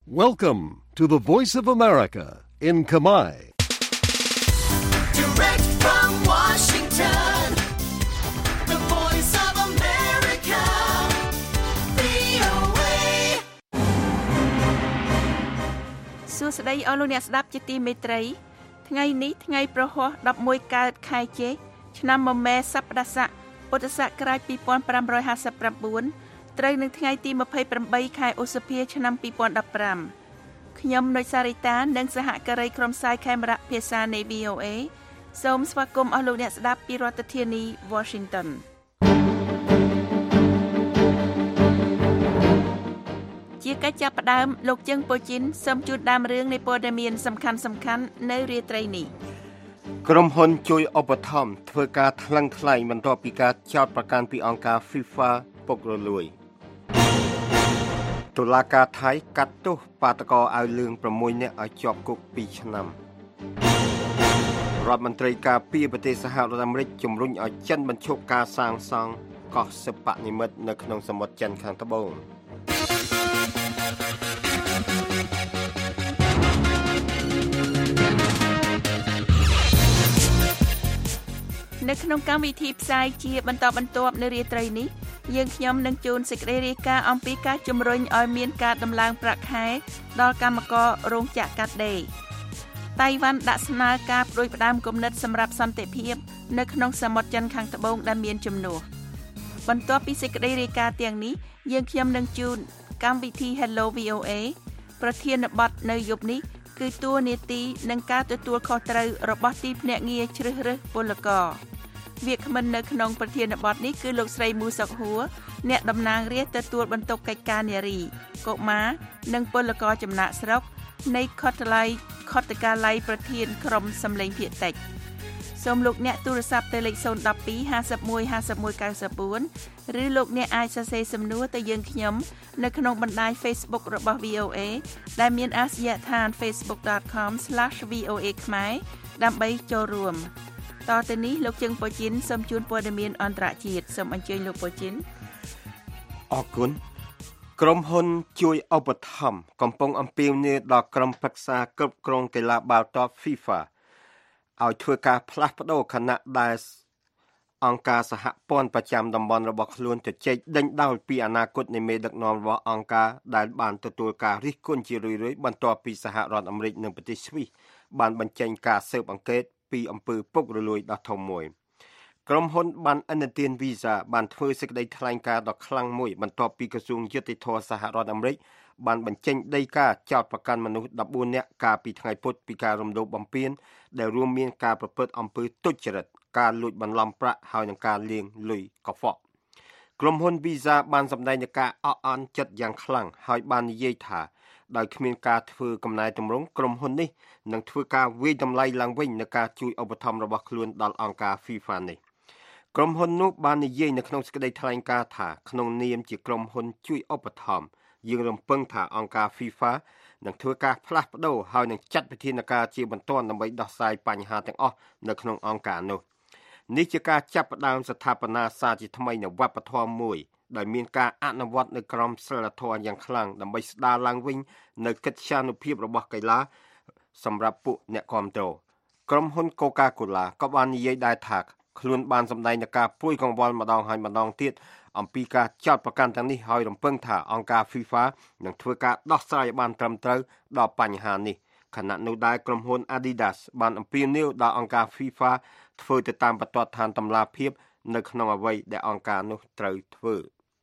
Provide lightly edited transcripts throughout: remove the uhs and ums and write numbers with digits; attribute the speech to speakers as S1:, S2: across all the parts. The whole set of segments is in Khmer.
S1: Welcome to the Voice of America in Khmer.
S2: Direct from Washington, the Voice of America, VOA.
S3: សួស្តីអស់លោកអ្នកស្ដាប់ជាទីមេត្រីថ្ងៃនេះថ្ងៃប្រហ័ស11កើតខែចេសឆ្នាំមមែសប្តាហ៍ស័កពុទ្ធសករាជ2559ត្រូវនឹងថ្ងៃទី28ខែឧសភាឆ្នាំ2015ខ្ញុំនុចសារីតានិងសហការីក្រុមផ្សាយខេមរៈភាសានៃ VOA សូមស្វាគមន៍អស់លោកអ្នកស្ដាប់ពីរដ្ឋធានី Washington ជាកិច្ចចាប់ផ្ដើមលោកជឹងប៉ូជីនសូមជូនដើមរឿងនៃព័ត៌មានសំខាន់ៗនៅរាត្រីនេះ
S4: ក្រុមហ៊ុនជួយឧបត្ថម្ភធ្វើការថ្លឹងថ្លែងបន្ទាប់ពីការចោទប្រកាន់ពីអង្គការ FIFA ពុករលួយតុលាការថៃកាត់ទោសបាតកោអាវលឿង6នាក់ឲ្យជាប់គុក2ឆ្នាំរដ្ឋមន្ត្រីការពារប្រទេសសហរដ្ឋអាមេរិកជំរុញឲ្យចិនបញ្ឈប់ការសាងសង់កោះសិប្បនិម្មិតនៅក្នុងសមុទ្រចិនខាងត្បូង
S3: នៅក្នុងកម្មវិធីផ្សាយជាបន្តបន្ទាប់នៅរាត្រីនេះយើងខ្ញុំនឹងជូនសេចក្តីរាយការណ៍អំពីការជំរុញឲ្យមានការដំឡើងប្រាក់ខែដល់កម្មកររោងចក្រកាត់ដេរតៃវ៉ាន់ដាក់ស្នើការផ្ដួចផ្ដើមគំនិតសម្រាប់សន្តិភាពនៅក្នុងសមុទ្រចិនខាងត្បូងដែលមានជំនួសបន្ទាប់ពីសេចក្តីរាយការណ៍ទាំងនេះយើងខ្ញុំនឹងជូនកម្មវិធី Hello VOA ប្រធានបទនៅយប់នេះគឺតួនាទីនិងការទទួលខុសត្រូវរបស់ទីភ្នាក់ងារជ្រើសរើសពលករវាគ្មិននៅក្នុងប្រធានបទនេះគឺលោកស្រីមូសុកហួរអ្នកតំណាងរាស្ត្រទទួលបន្ទុកកិច្ចការនារីកុមារនិងពលករចំណាក់ស្រុកនៃខុទ្ទកាល័យប្រធានក្រុមសម្លេងភាគតិចសូមលោកអ្នកទូរស័ព្ទទៅលេខ012 51 51 94ឬលោកអ្នកអាចសរសេរសំណួរទៅយើងខ្ញុំនៅក្នុងបណ្ដាញ Facebook របស់ VOA ដែលមានអាសយដ្ឋាន facebook.com/VOA ខ្មែរដើម្បីចូលរួមតទៅនេះលោកជឹងប៉ូជីនសូមជូនព័ត៌មានអន្តរជាតិសូមអញ្ជើញលោកប៉ូជីន
S4: អរគុណក្រុមហ៊ុនជួយឧបត្ថម្ភកំពុងអំពាវនាវដល់ក្រុមប្រឹក្សាគ្រប់គ្រងកីឡាបាល់ទាត់ FIFA ឲ្យធ្វើការផ្លាស់ប្ដូរខណៈដែលអង្គការសហព័ន្ធប្រចាំតំបន់របស់ខ្លួនជជែកដេញដោលពីអនាគតនៃមេដឹកនាំរបស់អង្គការដែលបានទទួលការរិះគន់ជារឿយៗបន្ទាប់ពីសហរដ្ឋអាមេរិកនិងប្រទេសស្វីសបានបញ្ចេញការស៊ើបអង្កេតពីអំពើពុករលួយដ៏ធំមួយក្រុមហ៊ុនបានឥណទាន Visa បានធ្វើសេចក្តីថ្លែងការណ៍ដ៏ខ្លាំងមួយបន្ទាប់ពីក្រសួងយុតិធម៌សហរដ្ឋអាមេរិកបានបញ្ចេញដីកាចោទប្រកាន់មនុស្ស14នាក់កាលពីថ្ងៃពុធពីការរំលោភបំពានដែលរួមមានការប្រព្រឹត្តអំពើទុច្ចរិតការលួចបន្លំប្រាក់ហើយនិងការលាងលុយកខ្វក់ក្រុមហ៊ុន Visa បានសម្ដែងនូវការអន់ចិត្តយ៉ាងខ្លាំងហើយបាននិយាយថាដោយគ្មានការធ្វើកំណែទម្រង់ក្រុមហ៊ុននេះនឹងធ្វើការវាយតម្លៃឡើងវិញនូវការជួយឧបត្ថម្ភរបស់ខ្លួនដល់អង្គការ FIFA នេះក្រុមហ៊ុននោះបាននិយាយនៅក្នុងសេចក្តីថ្លែងការណ៍ថាក្នុងនាមជាក្រុមហ៊ុនជួយឧបត្ថម្ភយើងរំពឹងថាអង្គការ FIFA នឹងធ្វើការផ្លាស់ប្ដូរហើយនឹងចាត់វិធានការជាបន្ទាន់ដើម្បីដោះស្រាយបញ្ហាទាំងអស់នៅក្នុងអង្គការនោះនេះជាការចាប់ផ្ដើមស្ថាបនាសារជាថ្មីនៃវប្បធម៌មួយដែលមានការអនុវត្តនៅក្រមសីលធម៌យ៉ាងខ្លាំងដើម្បីស្ដារឡើងវិញនៅកិត្យានុភាពរបស់កីឡាសម្រាប់ពួកអ្នកគាំទ្រក្រុមហ៊ុន Coca-Cola ក៏បាននិយាយដែរថាខ្លួនបានសម្ដែងនូវការព្រួយកង្វល់ម្ដងហើយម្ដងទៀតអំពីការចោទប្រកាន់ទាំងនេះហើយរំពឹងថាអង្គការ FIFA នឹងធ្វើការដោះស្រាយបានត្រឹមត្រូវដល់បញ្ហានេះខណៈនោះដែរក្រុមហ៊ុន Adidas បានអំពាវនាវដល់អង្គការ FIFA ធ្វើទៅតាមបន្ទាត់ឋានតម្លាភាពនៅក្នុងអ្វីដែលអង្គការនោះត្រូវធ្វើ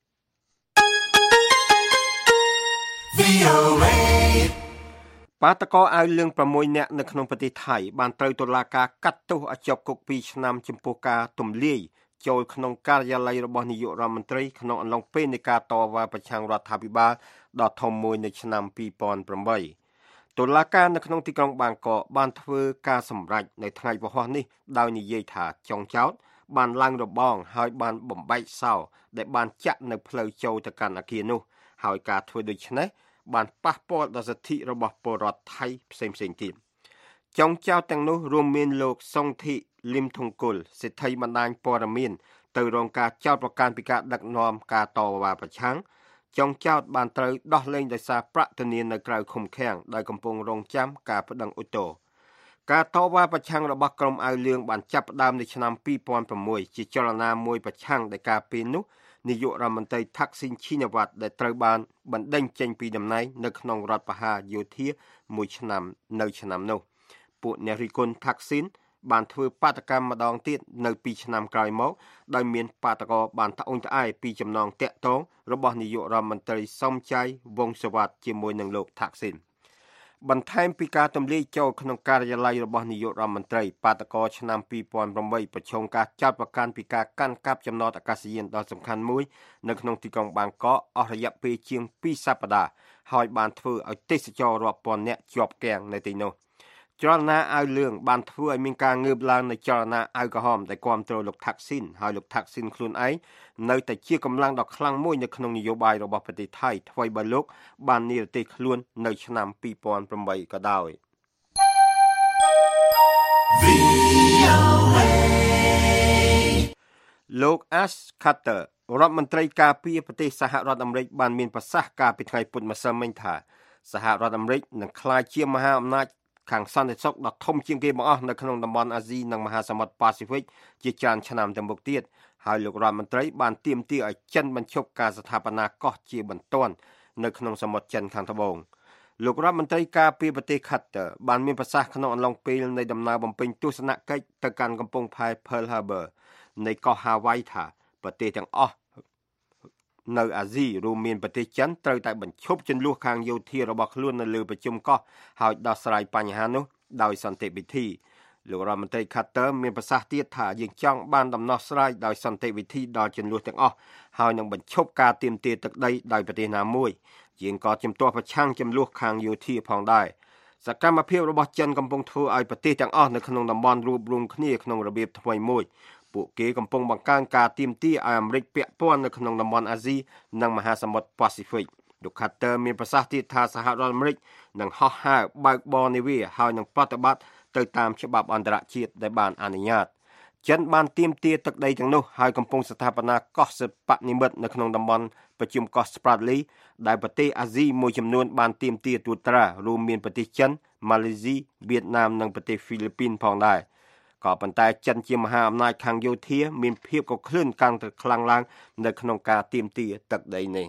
S4: បាតកោអាវលឿង6នាក់នៅក្នុងប្រទេសថៃបានត្រូវតុលាការកាត់ទោសឲ្យជាប់គុក2ឆ្នាំចំពោះការទម្លាយចូលក្នុងការិយាល័យរបស់នាយករដ្ឋមន្ត្រីក្នុងអំឡុងពេលនៃការតវ៉ាប្រឆាំងរដ្ឋាភិបាលដ៏ធំមួយនៅឆ្នាំ2008តុលាការនៅក្នុងទីក្រុងបាងកកបានធ្វើការសម្រេចនៅថ្ងៃពហុនេះដោយនិយាយថាចុងចោទបានឡើងរបងហើយបានបំបែកសោដែលបានចាក់នៅផ្លូវចូលទៅកាន់អគារនោះហើយការធ្វើដូច្នេះបានប៉ះពាល់ដល់សិទ្ធិរបស់ពលរដ្ឋថៃផ្សេងៗទៀតចុងចោទទាំងនោះរួមមានលោកសុងធីលឹមធុងគុលសេដ្ឋីបណ្ដាញព័ត៌មានទៅរងការចោទប្រកាន់ពីការដឹកនាំការតវ៉ាប្រឆាំងចុងចោតបានត្រូវដោះលែងដោយសារប្រាក់ធានានៅក្រៅឃុំឃាំងដោយកំពុងរងចាំការប្តឹងឧទ្ធរណ៍ការតវ៉ាប្រឆាំងរបស់ក្រុមអាវលឿងបានចាប់ផ្ដើមនៅឆ្នាំ2006ជាចលនាមួយប្រឆាំងដែលការពេលនោះនាយករដ្ឋមន្ត្រីថាក់ស៊ីនឈីណាវ៉ាត់ដែលត្រូវបានបណ្តេញចេញពីតំណែងនៅក្នុងរដ្ឋបហាយោធាមួយឆ្នាំនៅឆ្នាំនោះពួកអ្នករិះគន់ថាក់ស៊ីនបានធ្វើបាតកម្មម្ដងទៀតនៅ2ឆ្នាំក្រោយមកដោយមានបាតកោបានត្អូញត្អែពីចំណងតាក់ទងរបស់នាយករដ្ឋមន្ត្រីសំចៃវង្សវត្តជាមួយនឹងលោកថាក់ស៊ីនបន្ថែមពីការទម្លាយចូលក្នុងការិយាល័យរបស់នាយករដ្ឋមន្ត្រីបាតកោឆ្នាំ2008ប្រឈមការចោទប្រកាន់ពីការកាន់កាប់ចំណតអាកាសយានដ៏សំខាន់មួយនៅក្នុងទីក្រុងបាងកកអស់រយៈពេលជាង2សប្តាហ៍ហើយបានធ្វើឲ្យទេសចររាប់ពាន់នាក់ជាប់គាំងនៅទីនោះចលនាអាវលឿងបានធ្វើឲ្យមានការងើបឡើងនៃចលនាអាវក្រហមដែលគាំទ្រលោកថាក់ស៊ីនហើយលោកថាក់ស៊ីនខ្លួនឯងនៅតែជាកម្លាំងដ៏ខ្លាំងមួយនៅក្នុងនយោបាយរបស់ប្រទេសថៃថ្មីបើលោកបាននិរទេសខ្លួននៅឆ្នាំ2008ក៏ដោយលោក Ash Carter រដ្ឋមន្ត្រីការពារប្រទេសសហរដ្ឋអាមេរិកបានមានប្រសាសន៍កាលពីថ្ងៃពុធម្សិលមិញថាសហរដ្ឋអាមេរិកនឹងក្លាយជាមហាអំណាចខាងសន្តិសុខដ៏ធំជាងគេបង្អស់នៅក្នុងតំបន់អាស៊ីនិងមហាសមុទ្រប៉ាស៊ីហ្វិកជាច្រើនឆ្នាំទៅមុខទៀតហើយលោករដ្ឋមន្ត្រីបានទាមទារឲ្យចិនបញ្ឈប់ការស្ថាបនាកោះជាបន្ទាន់នៅក្នុងសមុទ្រចិនខាងត្បូងលោករដ្ឋមន្ត្រីការពារប្រទេស Qatar បានមានប្រសាសន៍ក្នុងអំឡុងពេលនៃដំណើរបំពេញទស្សនកិច្ចទៅកាន់កំពង់ផែ Pearl Harbor នៃកោះ Hawaii ថាប្រទេសទាំងអស់នៅអាស៊ីរួមមានប្រទេសចិនត្រូវតែបញ្ឈប់ជម្លោះខាងយោធារបស់ខ្លួននៅលើប្រជុំកោះហើយដោះស្រាយបញ្ហានោះដោយសន្តិវិធីលោករដ្ឋមន្ត្រី Carter មានប្រសាសន៍ទៀតថាយើងចង់បានដំណោះស្រាយដោយសន្តិវិធីដល់ជម្លោះទាំងអស់ហើយនឹងបញ្ឈប់ការទាមទារទឹកដីដោយប្រទេសណាមួយយើងក៏ជំទាស់ប្រឆាំងជម្លោះខាងយោធាផងដែរសកម្មភាពរបស់ចិនកំពុងធ្វើឲ្យប្រទេសទាំងអស់នៅក្នុងតំបន់រួបរวมគ្នាក្នុងរបៀបថ្មីមួយពួកគេកំពុងបង្កើនការទាមទារឲ្យអាមេរិកពាក់ព័ន្ធនៅក្នុងតំបន់អាស៊ីនិងមហាសមុទ្រប៉ាស៊ីហ្វិកលោក Carter មានប្រសាសន៍ទៀតថាសហរដ្ឋអាមេរិកនឹងហោះហើរបើកបរនាវាហើយនឹងប្រតិបត្តិទៅតាមច្បាប់អន្តរជាតិដែលបានអនុញ្ញាតចិនបានទាមទារទឹកដីទាំងនោះហើយកំពុងស្ថាបនាកោះសិប្បនិមិត្តនៅក្នុងតំបន់ប្រជុំកោះ Spratly ដែលប្រទេសអាស៊ីមួយចំនួនបានទាមទារត្រួតត្រារួមមានប្រទេសចិនម៉ាឡេស៊ីវៀតណាមនិងប្រទេសហ្វីលីពីនផងដែរក៏ប៉ុន្តែចិនជាមហាអំណាចខាងយោធាមានភាពកក្លឿនកាន់តែខ្លាំងឡើងនៅក្នុងការទាមទារទឹកដីនេះ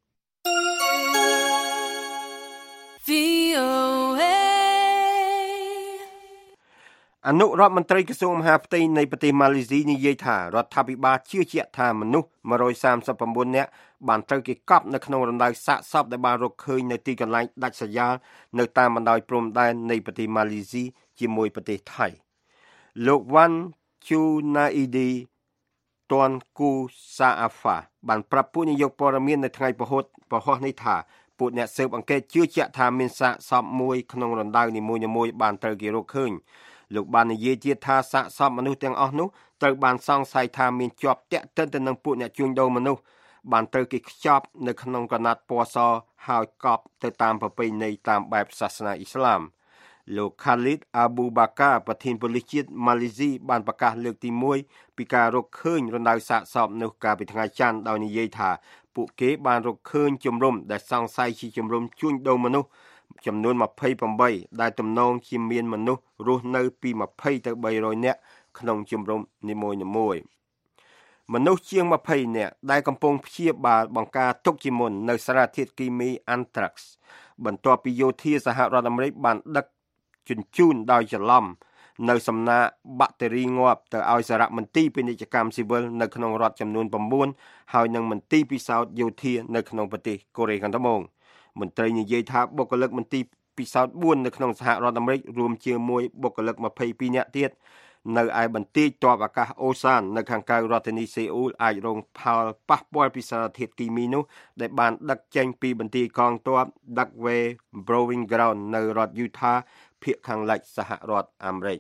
S4: អនុរដ្ឋមន្ត្រីក្រសួងមហាផ្ទៃនៃប្រទេសម៉ាឡេស៊ីនិយាយថារដ្ឋាភិបាលជឿជាក់ថាមនុស្ស139នាក់បានត្រូវគេកប់នៅក្នុងរណ្ដៅសាកសពដែលបានរកឃើញនៅទីកន្លែងដាច់ស្រយាលនៅតាមបណ្ដោយព្រំដែននៃប្រទេសម៉ាឡេស៊ីជាមួយប្រទេសថៃលោកវ៉ាន់ជូណាអ៊ីឌីទាន់គូសាអាហ្វាបានប្រាប់ពួកនាយកព័ត៌មាននៅថ្ងៃពហុនេះថាពួកអ្នកស៊ើបអង្កេតជឿជាក់ថាមានសាកសពមួយក្នុងរណ្ដៅនីមួយៗបានត្រូវគេរកឃើញលោកបាននិយាយទៀតថាសាកសពមនុស្សទាំងអស់នោះត្រូវបានសង្ស័យថាមានជាប់ទាក់ទិនទៅនឹងពួកអ្នកជួញដូរមនុស្សបានត្រូវគេខ្ចប់នៅក្នុងក្រណាត់ពណ៌សហើយកប់ទៅតាមប្រពៃណីតាមបែបសាសនាអ៊ីស្លាមលោក Khalid Abu Bakar ប្រធានប៉ូលីសជាតិម៉ាឡេស៊ីបានប្រកាសលើកទី1ពីការរកឃើញរណ្ដៅសាកសពនោះកាលពីថ្ងៃច័ន្ទដោយនិយាយថាពួកគេបានរកឃើញជំរំដែលសង្ស័យជាជំរំជួញដូរមនុស្សចំនួន28ដែលទំនងជាមានមនុស្សរស់នៅពី20ទៅ300នាក់ក្នុងជំរំនីមួយៗមនុស្សជាង20នាក់ដែលកំពុងព្យាបាលបង្ការទុកជាមុននៅសារធាតុគីមី Anthrax បន្ទាប់ពីយោធាសហរដ្ឋអាមេរិកបានដឹកជញ្ជូនដោយច្រឡំនៅសំណាកបាក់តេរីងាប់ទៅឲ្យសារមន្ទីរពាណិជ្ជកម្មស៊ីវិលនៅក្នុងរដ្ឋចំនួន9ហើយនឹងមន្ទីរពិសោធន៍យោធានៅក្នុងប្រទេសកូរ៉េខាងត្បូងមន្ត្រីនិយាយថាបុគ្គលិកមន្ទីរពិសោធន៍4នៅក្នុងសហរដ្ឋអាមេរិករួមជាមួយបុគ្គលិក22នាក់ទៀតនៅឯបន្ទាយទ័ពអាកាសអូសាននៅខាងក្រៅរដ្ឋធានីសេអ៊ូលអាចរងផលប៉ះពាល់ពីសារធាតុគីមីនោះដែលបានដឹកចេញពីបន្ទាយកងទ័ព Dugway Proving Ground នៅរដ្ឋ Utah ភាគខាងលិចសហរដ្ឋអាមេរិក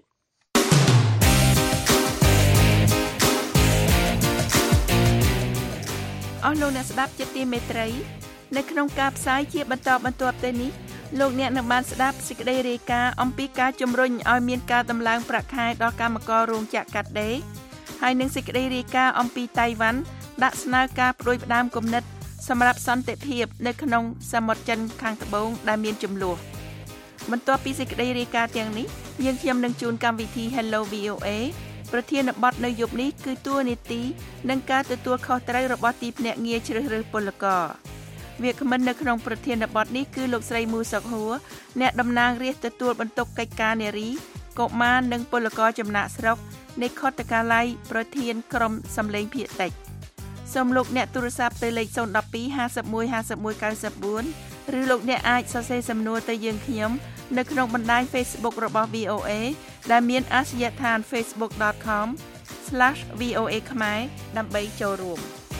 S3: អស់លោកអ្នកស្ដាប់ជាទីមេត្រីនៅក្នុងការផ្សាយជាបន្តបន្ទាប់ទៅនេះលោកអ្នកនឹងបានស្ដាប់សេចក្តីរាយការណ៍អំពីការជំរុញឲ្យមានការដំឡើងប្រាក់ខែដល់កម្មកររោងចក្រកាត់ដេរហើយនឹងសេចក្តីរាយការណ៍អំពីតៃវ៉ាន់ដាក់ស្នើការផ្ដួចផ្ដើមគំនិតសម្រាប់សន្តិភាពនៅក្នុងសមុទ្រចិនខាងត្បូងដែលមានជម្លោះបន្ទាប់ពីសេចក្តីរាយការណ៍ទាំងនេះយើងខ្ញុំនឹងជួនកម្មវិធី Hello VOA ប្រធានបទនៅយប់នេះគឺតួនាទីនិងការទទួលខុសត្រូវរបស់ទីភ្នាក់ងារជ្រើសរើសពលករវាគ្មិននៅក្នុងប្រធានបទនេះគឺលោកស្រីមូសុកហួរអ្នកតំណាងរាស្ត្រទទួលបន្ទុកកិច្ចការនារីកុមារនិងពលករចំណាក់ស្រុកនៃខុទ្ទកាល័យប្រធានក្រុមសម្លេងភាគតិចសូមលោកអ្នកទូរស័ព្ទទៅលេខ012 51 51 94 ឬលោកអ្នកអាចសរសេរសំណួរទៅយើងខ្ញុំនៅក្នុងបណ្ដាញ Facebook របស់ VOA ដែលមានអាសយដ្ឋាន facebook.com/VOA ខ្មែរដើម្បីចូលរួម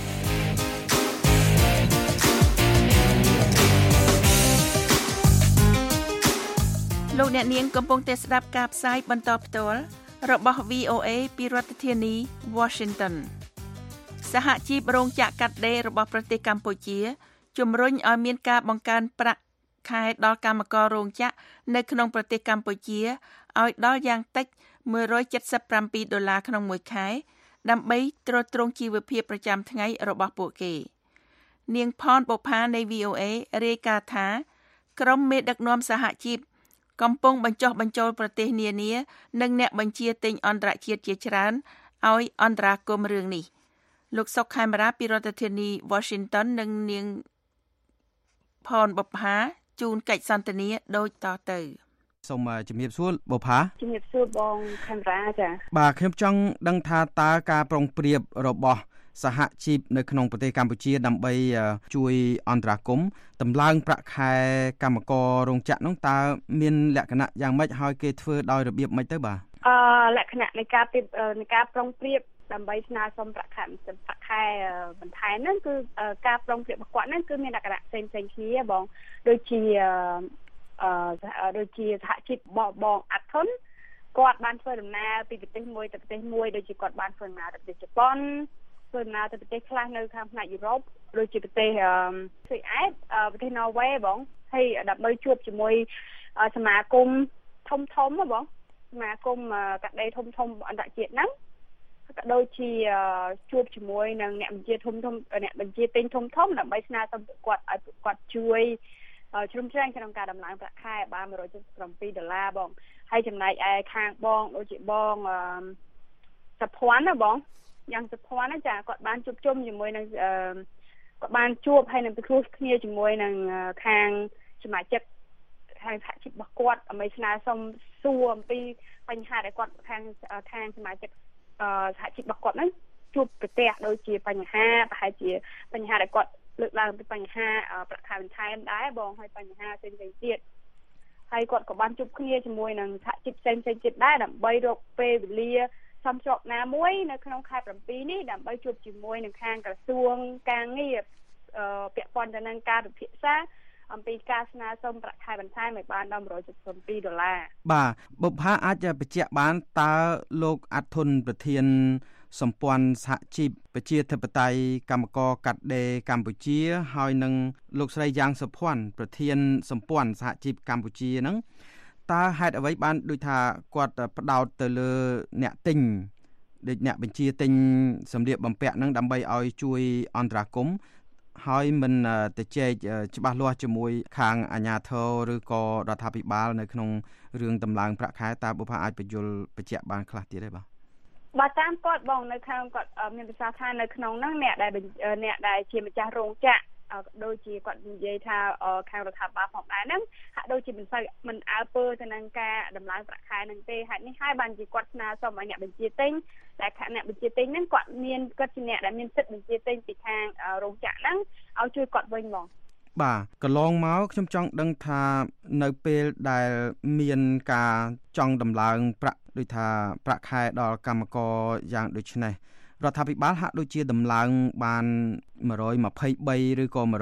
S3: លោកអ្នកនាងកំពុងតែស្ដាប់ការផ្សាយបន្តផ្ទាល់របស់ VOA ពីរដ្ឋធានី Washington សហជីពរោងចក្រកាត់ដេររបស់ប្រទេសកម្ពុជាជំរុញឲ្យមានការបង្កើនប្រាក់ខែដល់កម្មកររោងចក្រនៅក្នុងប្រទេសកម្ពុជាឲ្យដល់យ៉ាងតិច$177ក្នុងមួយខែដើម្បីទ្រទ្រង់ជីវភាពប្រចាំថ្ងៃរបស់ពួកគេនាងផនបុប្ផានៃ VOA រាយការណ៍ថាក្រុមមេដឹកនាំសហជីពកំពុងបញ្ចុះបញ្ចូលប្រទេសនានានិងអ្នកបញ្ជាទិញអន្តរជាតិជាច្រើនឲ្យអន្តរាគមន៍រឿងនេះលោកសុកខេមរាពីរដ្ឋធានី Washington និងនាងផនបុប្ផាជួនកិច្ចសន្ទនាដូចតទៅសូមជំរាបសួរបុប្ផា
S5: ជំរាបសួរបងខេមរាចា
S3: បាទខ្ញុំចង់ដឹងថាតើការប្រុងប្រៀបរបស់សហជីពនៅក្នុងប្រទេសកម្ពុជាដើម្បីជួយអន្តរាគមន៍តម្លើងប្រាក់ខែកម្មកររោងចក្រនោះតើមានលក្ខណៈយ៉ាងម៉េចហើយគេធ្វើដោយរបៀបម៉េចទៅបាទ
S5: លក្ខណៈនៃការប្រុងប្រៀបដើម្បីស្នើសុំប្រាក់ខែបន្ថែមហ្នឹងគឺការប្រុងប្រៀបរបស់គាត់ហ្នឹងគឺមានលក្ខណៈផ្សេងៗគ្នាបងដូចជាសហជីពបងអាត់ធុនគាត់បានធ្វើដំណើរពីប្រទេសមួយទៅប្រទេសមួយដូចជាគាត់បានធ្វើដំណើរទៅប្រទេសជប៉ុនធ្វើដំណើរទៅប្រទេសខ្លះនៅខាងផ្នែកយុរ៉ុបដូចជាប្រទេសស៊ុយអែតប្រទេសណ័រវេបងហើយដើម្បីជួបជាមួយសមាគមធំបងសមាគមកាត់ដេរធំអន្តរជាតិហ្នឹងក៏ដូចជាជួបជាមួយនឹងអ្នកបញ្ជាធំអ្នកបញ្ជាទិញធំដើម្បីស្នើសុំគាត់ឲ្យគាត់ជួយជ្រោមជ្រែងក្នុងការដំឡើងប្រាក់ខែបាន$177បងហើយចំណែកឯខាងបងដូចជាបងសុភ័ណ្ឌណាបងយ៉ាងសុភ័ណ្ឌណាចាគាត់បានជួបជុំជាមួយនឹងគាត់បានជួបហើយនឹងពិគ្រោះគ្នាជាមួយនឹងខាងសមាជិកខាងសហជីពរបស់គាត់ដើម្បីស្នើសុំសួរអំពីបញ្ហាដែលគាត់ខាងសមាជិកសហជីពរបស់គាត់ហ្នឹងជួបប្រទះដូចជាបញ្ហាប្រហែលជាបញ្ហាដែលគាត់លើកឡើងពីបញ្ហាប្រាក់ខែបន្ថែមដែរបងហើយបញ្ហាផ្សេងៗទៀតហើយគាត់ក៏បានជួបគ្នាជាមួយនឹងសហជីពផ្សេងៗទៀតដែរដើម្បីរកពេលវេលាសំស្របណាមួយនៅក្នុងខែ7នេះដើម្បីជួបជាមួយនឹងខាងក្រសួងការងារពាក់ព័ន្ធទៅនឹងការពិភាក្សាអំពីការស្នើសុំប្រាក់ខែបន្ថែមឲ្យបានដល់$177
S3: បាទបុប្ផាអាចបញ្ជាក់បានតើលោកអាត់ធុនប្រធានសម្ព័ន្ធសហជីពប្រជាធិបតេយ្យកម្មករកាត់ដេរកម្ពុជាហើយនឹងលោកស្រីយ៉ាងសុភ័ណ្ឌប្រធានសម្ព័ន្ធសហជីពកម្ពុជាហ្នឹងតើហេតុអ្វីបានដូចថាគាត់ផ្ដោតទៅលើអ្នកទិញដូចអ្នកបញ្ជាទិញសម្លៀកបំពាក់ហ្នឹងដើម្បីឲ្យជួយអន្តរាគមន៍ហើយមិនទៅជែកច្បាស់លាស់ជាមួយខាងអាជ្ញាធរឬក៏រដ្ឋាភិបាលនៅក្នុងរឿងតម្លើងប្រាក់ខែតើបុប្ផាអាចបញ្យល់បញ្ជាក់បានខ្លះទៀតទេ
S5: បាទតាមគាត់បងនៅខាងគាត់មានប្រសាសន៍ថានៅក្នុងហ្នឹងអ្នកដែលជាម្ចាស់រោងចក្រដូចជាគាត់និយាយថាខាងរដ្ឋាភិបាលផងដែរហ្នឹងហាក់ដូចជាមិនអើពើទៅនឹងការដំឡើងប្រាក់ខែហ្នឹងទេហេតុនេះហើយបានជាគាត់ស្នើសុំឲ្យអ្នកបញ្ជាទិញតែអ្នកបញ្ជាទិញហ្នឹងគាត់ជាអ្នកដែលមានសិទ្ធិបញ្ជាទិញពីខាងរោងចក្រហ្នឹងឲ្យជួយគាត់វិញហ្មង
S3: បាទកន្លងមកខ្ញុំចង់ដឹងថានៅពេលដែលមានការចង់ដំឡើងប្រាក់ដូចថាប្រាក់ខែដល់កម្មករយ៉ាងដូចនេះរដ្ឋាភិបាលហាក់ដូចជាដំឡើងបាន$123ឬក៏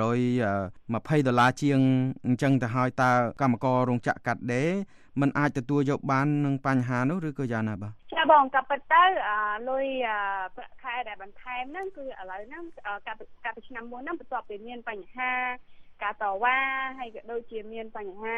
S3: $120ជាងអញ្ចឹងទៅហើយតើកម្មកររោងចក្រកាត់ដេរមិនអាចទទួលយកបាននឹងបញ្ហានោះឬក៏យ៉ាងណាបាទ
S5: ចាបងក៏ប៉ុន្តែលុយប្រាក់ខែដែលបន្ថែមហ្នឹងគឺឥឡូវហ្នឹងកាលពីឆ្នាំមុនហ្នឹងបន្ទាប់ពីមានបញ្ហាការតវ៉ាហើយក៏ដូចជាមានបញ្ហា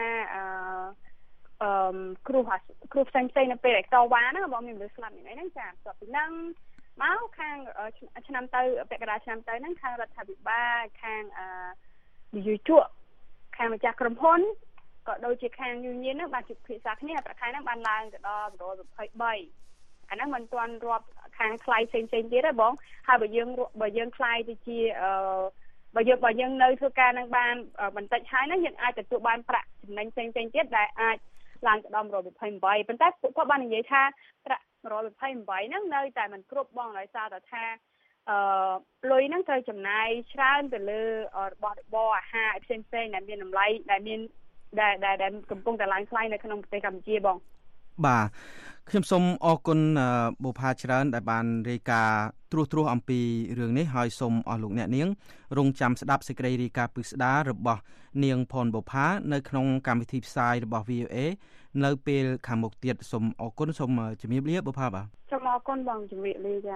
S5: គ្រោះផ្សេងៗនៅពេលដែលតវ៉ាហ្នឹងបងមានមនុស្សស្លាប់យ៉ាងហ្នឹងចាបន្ទាប់ពីហ្នឹងមកខាងឆ្នាំទៅពាក់កណ្ដាលឆ្នាំទៅហ្នឹងខាងរដ្ឋាភិបាលខាងនិយោជកខាងម្ចាស់ក្រុមហ៊ុនក៏ដូចជាខាង union ហ្នឹងបានជិះភាសាគ្នាប្រាក់ខែហ្នឹងបានឡើងទៅដល់123អាហ្នឹងមិនទាន់រាប់ខាងថ្លៃផ្សេងៗទៀតទេបងហើយបើយើងខ្លាយទៅជាបើយើងនៅធ្វើការនឹងបានបន្តិចហើយហ្នឹងយើងអាចទទួលបានប្រាក់ចំណេញផ្សេងៗទៀតដែលអាចឡើងទៅដល់128ប៉ុន្តែពួកគាត់បាននិយាយថាប្រាក់128ហ្នឹងនៅតែមិនគ្រប់បងដោយសារតែថាលុយហ្នឹងត្រូវចំណាយច្រើនទៅលើរបស់របរអាហារផ្សេងៗដែលមានតម្លៃដែលកំពុងតែឡើងថ្លៃនៅក្នុងប្រទេសកម្ពុជាបង
S6: បាទខ្ញុំសូមអរគុណបុផាច្រើនដែលបានរាយការណ៍ត្រួសអំពីរឿងនេះហើយសូមអស់លោកអ្នកនាងរងចាំស្ដាប់សេចក្តីរាយការណ៍ពិស្ដាររបស់នាងផនបុផានៅក្នុងកម្មវិធីផ្សាយរបស់ VOA នៅពេលខាងមុខទៀតសូមអរគុណសូមជម្រាបលាបុផាបាទ
S5: សូមអរគុណបងជម្រាបលាចា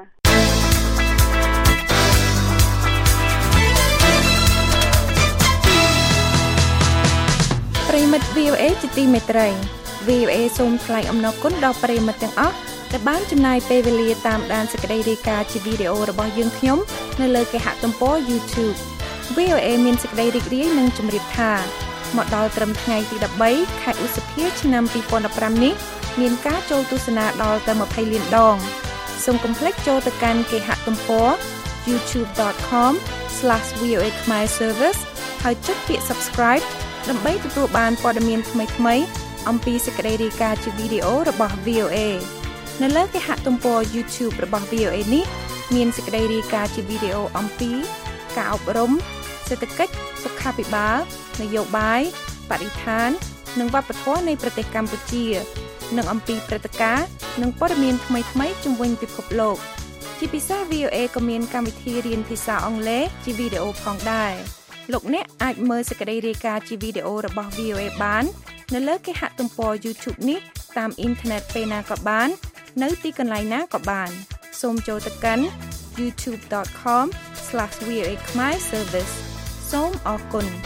S7: ប្រិមិត្ត VOA ជាទីមេត្រី VOA សូមថ្លែងអំណរគុណដល់ប្រិមិត្តទាំងអស់ដែលបានចំណាយពេលវេលាតាមដានសេចក្តីរាយការណ៍ជាវីដេអូរបស់យើងខ្ញុំនៅលើគេហទំព័រ YouTube VOA មានសេចក្តីរីករាយនិងជម្រាបថាមកដល់ត្រឹមថ្ងៃទី13ខែឧសភាឆ្នាំ2015នេះមានការចូលទស្សនាដល់ទៅ20លានដងសូមកុំភ្លេចចូលទៅកាន់គេហទំព័រ youtube.com/VOA Khmer Service ហើយចុចពាក្យ Subscribe ដើម្បីទទួលបានព័ត៌មានថ្មីៗអំពីសេចក្តីរាយការណ៍ជាវីដេអូរបស់ VOA នៅលើគេហទំព័រ YouTube របស់ VOA នេះមានសេចក្តីរាយការណ៍ជាវីដេអូអំពីការអប់រំសេដ្ឋកិច្ចសុខាភិបាលនយោបាយបរិស្ថាននិងវប្បធម៌នៃប្រទេសកម្ពុជានិងអំពីព្រឹត្តិការណ៍និងព័ត៌មានថ្មីៗជុំវិញពិភពលោកជាពិសេស VOA ក៏មានកម្មវិធីរៀនភាសាអង់គ្លេសជាវីដេអូផងដែរលោកអ្នកអាចមើលសេចក្តីរាយការណ៍ជាវីដេអូរបស់ VOA បាននៅលើគេហទំព័រ YouTube នេះតាមអ៊ីនធឺណិតពេលណាក៏បាននៅទីកន្លែងណាក៏បានសូមចូលទៅកាន់ youtube.com/VOA Khmer Service សូមអរគុណ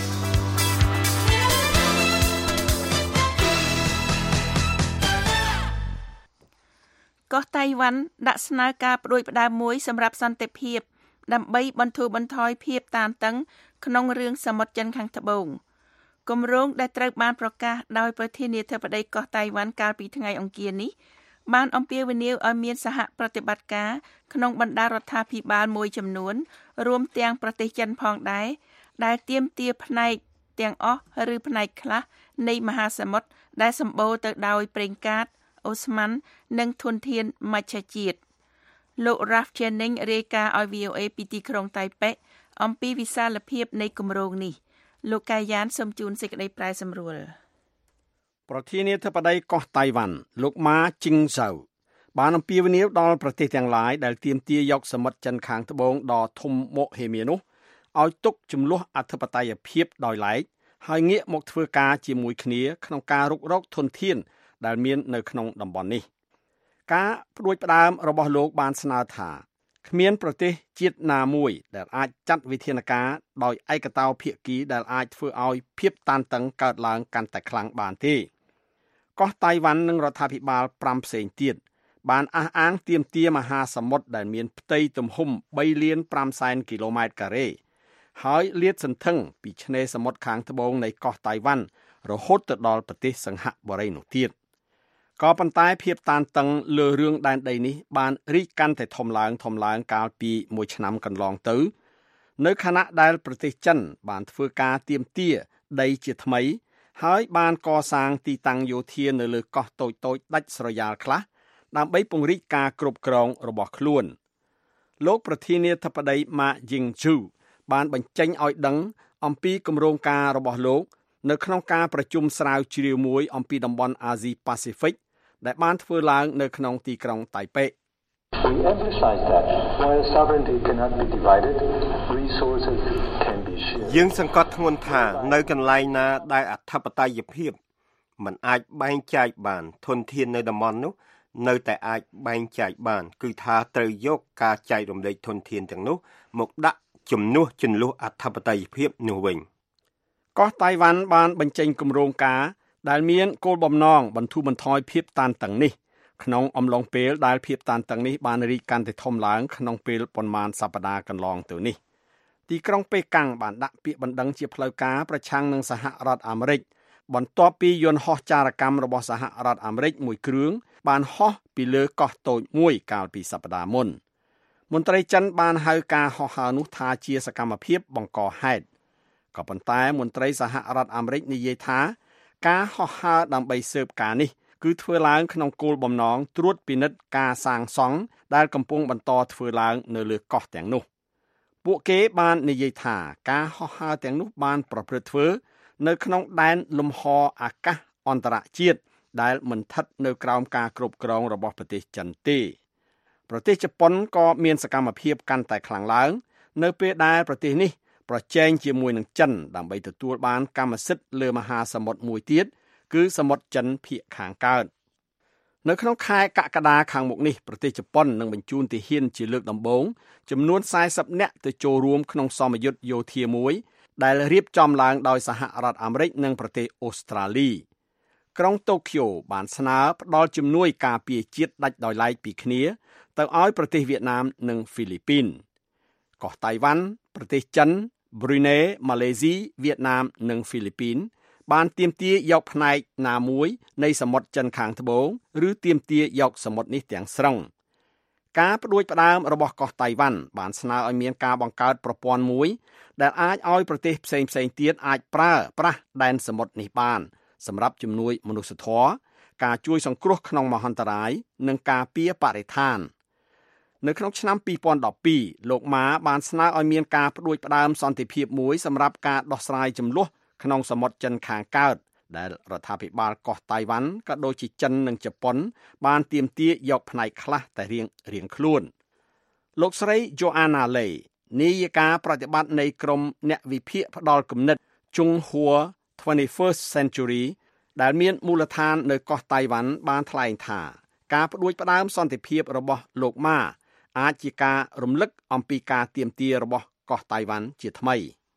S3: កោះតៃវ៉ាន់ដាក់ស្នើការផ្ដួចផ្ដើមមួយសម្រាប់សន្តិភាពដើម្បីបន្ធូរបន្ថយភាពតានតឹងក្នុងរឿងសមុទ្រចិនខាងត្បូងគម្រោងដែលត្រូវបានប្រកាសដោយប្រធានាធិបតីកោះតៃវ៉ាន់កាលពីថ្ងៃអង្គារនេះបានអំពាវនាវឲ្យមានសហប្រតិបត្តិការក្នុងបណ្ដារដ្ឋាភិបាលមួយចំនួនរួមទាំងប្រទេសចិនផងដែរដែលទាមទារផ្នែកទាំងអស់ឬផ្នែកខ្លះនៃមហាសមុទ្រដែលសម្បូរទៅដោយប្រេងកាតអូស្មန်និងធនធានមច្ឆជាតិលោក Ralph Jennings រាយការណ៍ឲ្យ VOA ពីទីក្រុងតៃប៉េអំពីវិសាលភាពនៃគម្រោងនេះលោកកាយ៉ានសូមជូនសេចក្តីប្រែសម្រួល
S8: ប្រធានាធិបតីកោះតៃវ៉ាន់លោកម៉ាជីងហ្សៅបានអំពាវនាវដល់ប្រទេសទាំងឡាយដែលទាមទារយកសមុទ្រចិនខាងត្បូងដ៏ធំមហិមានោះឲ្យទុកចំនួនអធិបតេយ្យភាពដោយឡែកហើយងាកមកធ្វើការជាមួយគ្នាក្នុងការរុករកធនធានដែលមាននៅក្នុងតំបន់នេះការផ្ដួចផ្ដើមរបស់លោកបានស្នើថាគ្មានប្រទេសជាតិណាមួយដែលអាចចាត់វិធានការដោយឯកតោភាគីដែលអាចធ្វើឲ្យភាពតានតឹងកើតឡើងកាន់តែខ្លាំងបានទេកោះតៃវ៉ាន់និងរដ្ឋាភិបាល5ផ្សេងទៀតបានអះអាងទាមទារមហាសមុទ្រដែលមានផ្ទៃទំហំ 3 លាន 5 សែនគីឡូម៉ែត្រការ៉េហើយលាតសន្ធឹងពីឆ្នេរសមុទ្រខាងត្បូងនៃកោះតៃវ៉ាន់រហូតទៅដល់ប្រទេសសិង្ហបុរីនោះទៀតក៏ប៉ុន្តែភាពតានតឹងលើរឿងដែនដីនេះបានរីកកាន់តែធំឡើងកាលពីមួយឆ្នាំកន្លងទៅនៅខណៈដែលប្រទេសចិនបានធ្វើការទាមទារដីជាថ្មីហើយបានកសាងទីតាំងយោធានៅលើកោះតូចៗដាច់ស្រយាលខ្លះដើម្បីពង្រីកការគ្រប់គ្រងរបស់ខ្លួនលោកប្រធានាធិបតីម៉ាយីងជូបានបញ្ចេញឲ្យដឹងអំពីគម្រោងការរបស់លោកនៅក្នុងការប្រជុំស្រាវជ្រាវមួយអំពីតំបន់អាស៊ីប៉ាស៊ីហ្វិកដែលបានធ្វើឡើងនៅក្នុងទីក្រុងតៃប៉េ
S9: We emphasize that while sovereignty cannot be divided, resources can be shared.
S4: យើងសង្កត់ធ្ងន់ថានៅកន្លែងណាដែលអធិបតេយ្យភាពមិនអាចបែងចែកបានធនធាននៅតំបន់នោះនៅតែអាចបែងចែកបានគឺថាត្រូវយកការចែករំលែកធនធានទាំងនោះមកដាក់ជំនួសចន្លោះអធិបតេយ្យភាពនោះវិញ
S8: កោះតៃវ៉ាន់បានបញ្ចេញគម្រោងការដែលមានគោលបំណងបន្ធូរបន្ថយភាពតានតឹងនេះក្នុងអំឡុងពេលដែលភាពតានតឹងនេះបានរីកកាន់តែធំឡើងក្នុងពេលប៉ុន្មានសប្តាហ៍កន្លងទៅនេះទីក្រុងប៉េកាំងបានដាក់ពាក្យបណ្ដឹងជាផ្លូវការប្រឆាំងនឹងសហរដ្ឋអាមេរិកបន្ទាប់ពីយន្តហោះចារកម្មរបស់សហរដ្ឋអាមេរិកមួយគ្រឿងបានហោះពីលើកោះតូចមួយកាលពីសប្តាហ៍មុនមន្ត្រីចិនបានហៅការហោះហើរនោះថាជាសកម្មភាពបង្កហេតុក៏ប៉ុន្តែមន្ត្រីសហរដ្ឋអាមេរិកនិយាយថាការហោះហើរដើម្បីស៊ើបការនេះគឺធ្វើឡើងក្នុងគោលបំណងត្រួតពិនិត្យការសាងសង់ដែលកំពុងបន្តធ្វើឡើងនៅលើកោះទាំងនោះពួកគេបាននិយាយថាការហោះហើរទាំងនោះបានប្រព្រឹត្តធ្វើនៅក្នុងដែនលំហអាកាសអន្តរជាតិដែលមិនស្ថិតនៅក្រោមការគ្រប់គ្រងរបស់ប្រទេសចិនទេប្រទេសជប៉ុនក៏មានសកម្មភាពកាន់តែខ្លាំងឡើងនៅពេលដែលប្រទេសនេះប្រជែងជាមួយនឹងចិនដើម្បីទទួលបានកម្មសិទ្ធិលើមហាសមុទ្រមួយទៀតគឺសមុទ្រចិនភាគខាងកើតនៅក្នុងខែកក្កដាខាងមុខនេះប្រទេសជប៉ុននឹងបញ្ជូនទាហានជាលើកដំបូងចំនួន40នាក់ទៅចូលរួមក្នុងសមយុទ្ធយោធាមួយដែលរៀបចំឡើងដោយសហរដ្ឋអាមេរិកនិងប្រទេសអូស្ត្រាលីក្រុងតូក្យូបានស្នើផ្តល់ជំនួយការពារជាតិដាច់ដោយឡែកពីគ្នាទៅឲ្យប្រទេសវៀតណាមនិងហ្វីលីពីនកោះតៃវ៉ាន់ប្រទេសចិនប្រ៊ុយណេម៉ាឡេស៊ីវៀតណាមនិងហ្វីលីពីនបានទាមទារយកផ្នែកណាមួយនៃសមុទ្រចិនខាងត្បូងឬទាមទារយកសមុទ្រនេះទាំងស្រុងការផ្ដួចផ្ដើមរបស់កោះតៃវ៉ាន់បានស្នើឲ្យមានការបង្កើតប្រព័ន្ធមួយដែលអាចឲ្យប្រទេសផ្សេងៗទៀតអាចប្រើប្រាស់ដែនសមុទ្រនេះបានសម្រាប់ជំនួយមនុស្សធម៌ការជួយសង្គ្រោះក្នុងមហន្តរាយនិងការពារបរិស្ថាននៅក្នុងឆ្នាំ2012លោកម៉ាបានស្នើឲ្យមានការផ្ដួចផ្ដើមសន្តិភាពមួយសម្រាប់ការដោះស្រាយជម្លោះក្នុងសមុទ្រចិនខាងកើតដែលរដ្ឋាភិបាលកោះតៃវ៉ាន់ក៏ដូចជាចិននិងជប៉ុនបានទាមទារយកផ្នែកខ្លះតែរៀងខ្លួនលោកស្រី Joanna Lei នាយិកាប្រតិបត្តិនៃក្រុមអ្នកវិភាគផ្ដល់គំនិតជុងហួរ 21st Century ដែលមានមូលដ្ឋាននៅកោះតៃវ៉ាន់បានថ្លែងថាការផ្ដួចផ្ដើមសន្តិភាពរបស់លោកម៉ាអាចជាការរំលឹកអំពីការទាមទាររបស់កោះតៃវ៉ាន់ជាថ្មី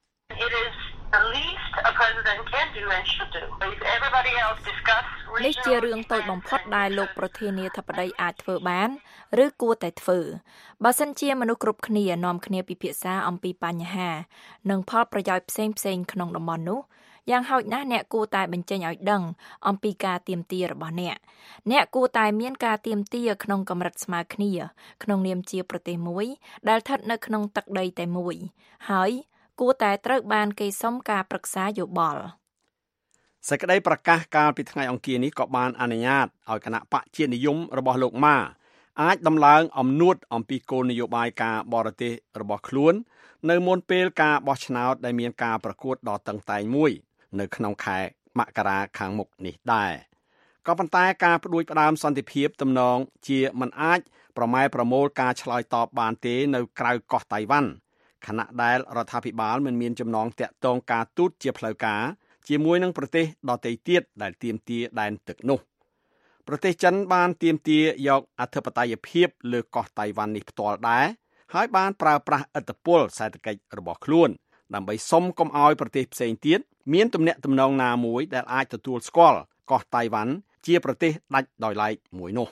S10: It is the least a president can do and should do. If everybody else discuss
S11: នេះជារឿងតូចបំផុតដែលលោកប្រធានាធិបតីអាចធ្វើបានឬគួរតែធ្វើបើសិនជាមនុស្សគ្រប់គ្នានាំគ្នាពិភាក្សាអំពីបញ្ហានិងផលប្រយោជន៍ផ្សេងៗក្នុងតំបន់នោះយ៉ាងហោចណាស់អ្នកគួរតែបញ្ចេញឲ្យដឹងអំពីការទាមទាររបស់អ្នកគួរតែមានការទាមទារក្នុងកម្រិតស្មើគ្នាក្នុងនាមជាប្រទេសមួយដែលស្ថិតនៅក្នុងទឹកដីតែមួយហើយគួរតែត្រូវបានគេសុំការប្រឹក្សាយោបល់
S8: សេចក្តីប្រកាសកាលពីថ្ងៃអង្គារនេះក៏បានអនុញ្ញាតឲ្យគណៈបកជាតិនិយមរបស់លោកម៉ាអាចដំឡើងអំណួតអំពីគោលនយោបាយការបរទេសរបស់ខ្លួននៅមុនពេលការបោះឆ្នោតដែលមានការប្រកួតដ៏តឹងតែងមួយនៅក្នុងខែមករាខាងមុខនេះដែរក៏ប៉ុន្តែការផ្ដួចផ្ដើមសន្តិភាពទំនងជាមិនអាចប្រម៉ែប្រមូលការឆ្លើយតបបានទេនៅក្រៅកោះតៃវ៉ាន់ខណៈដែលរដ្ឋាភិបាលមិនមានចំណងតាក់ទងការទូតជាផ្លូវការជាមួយនឹងប្រទេសដទៃទៀតដែលទាមទារដែនទឹកនោះប្រទេសចិនបានទាមទារយកអធិបតេយ្យភាពលើកោះតៃវ៉ាន់នេះផ្ទាល់ដែរហើយបានប្រើប្រាស់ឥទ្ធិពលសេដ្ឋកិច្ចរបស់ខ្លួនដើម្បីសុំកុំឲ្យប្រទេសផ្សេងទៀតមានទំនាក់ទំនងណាមួយដែលអាចទទួលស្គាល់កោះតៃវ៉ាន់ជាប្រទេសដាច់ដោយឡែកមួយនោះ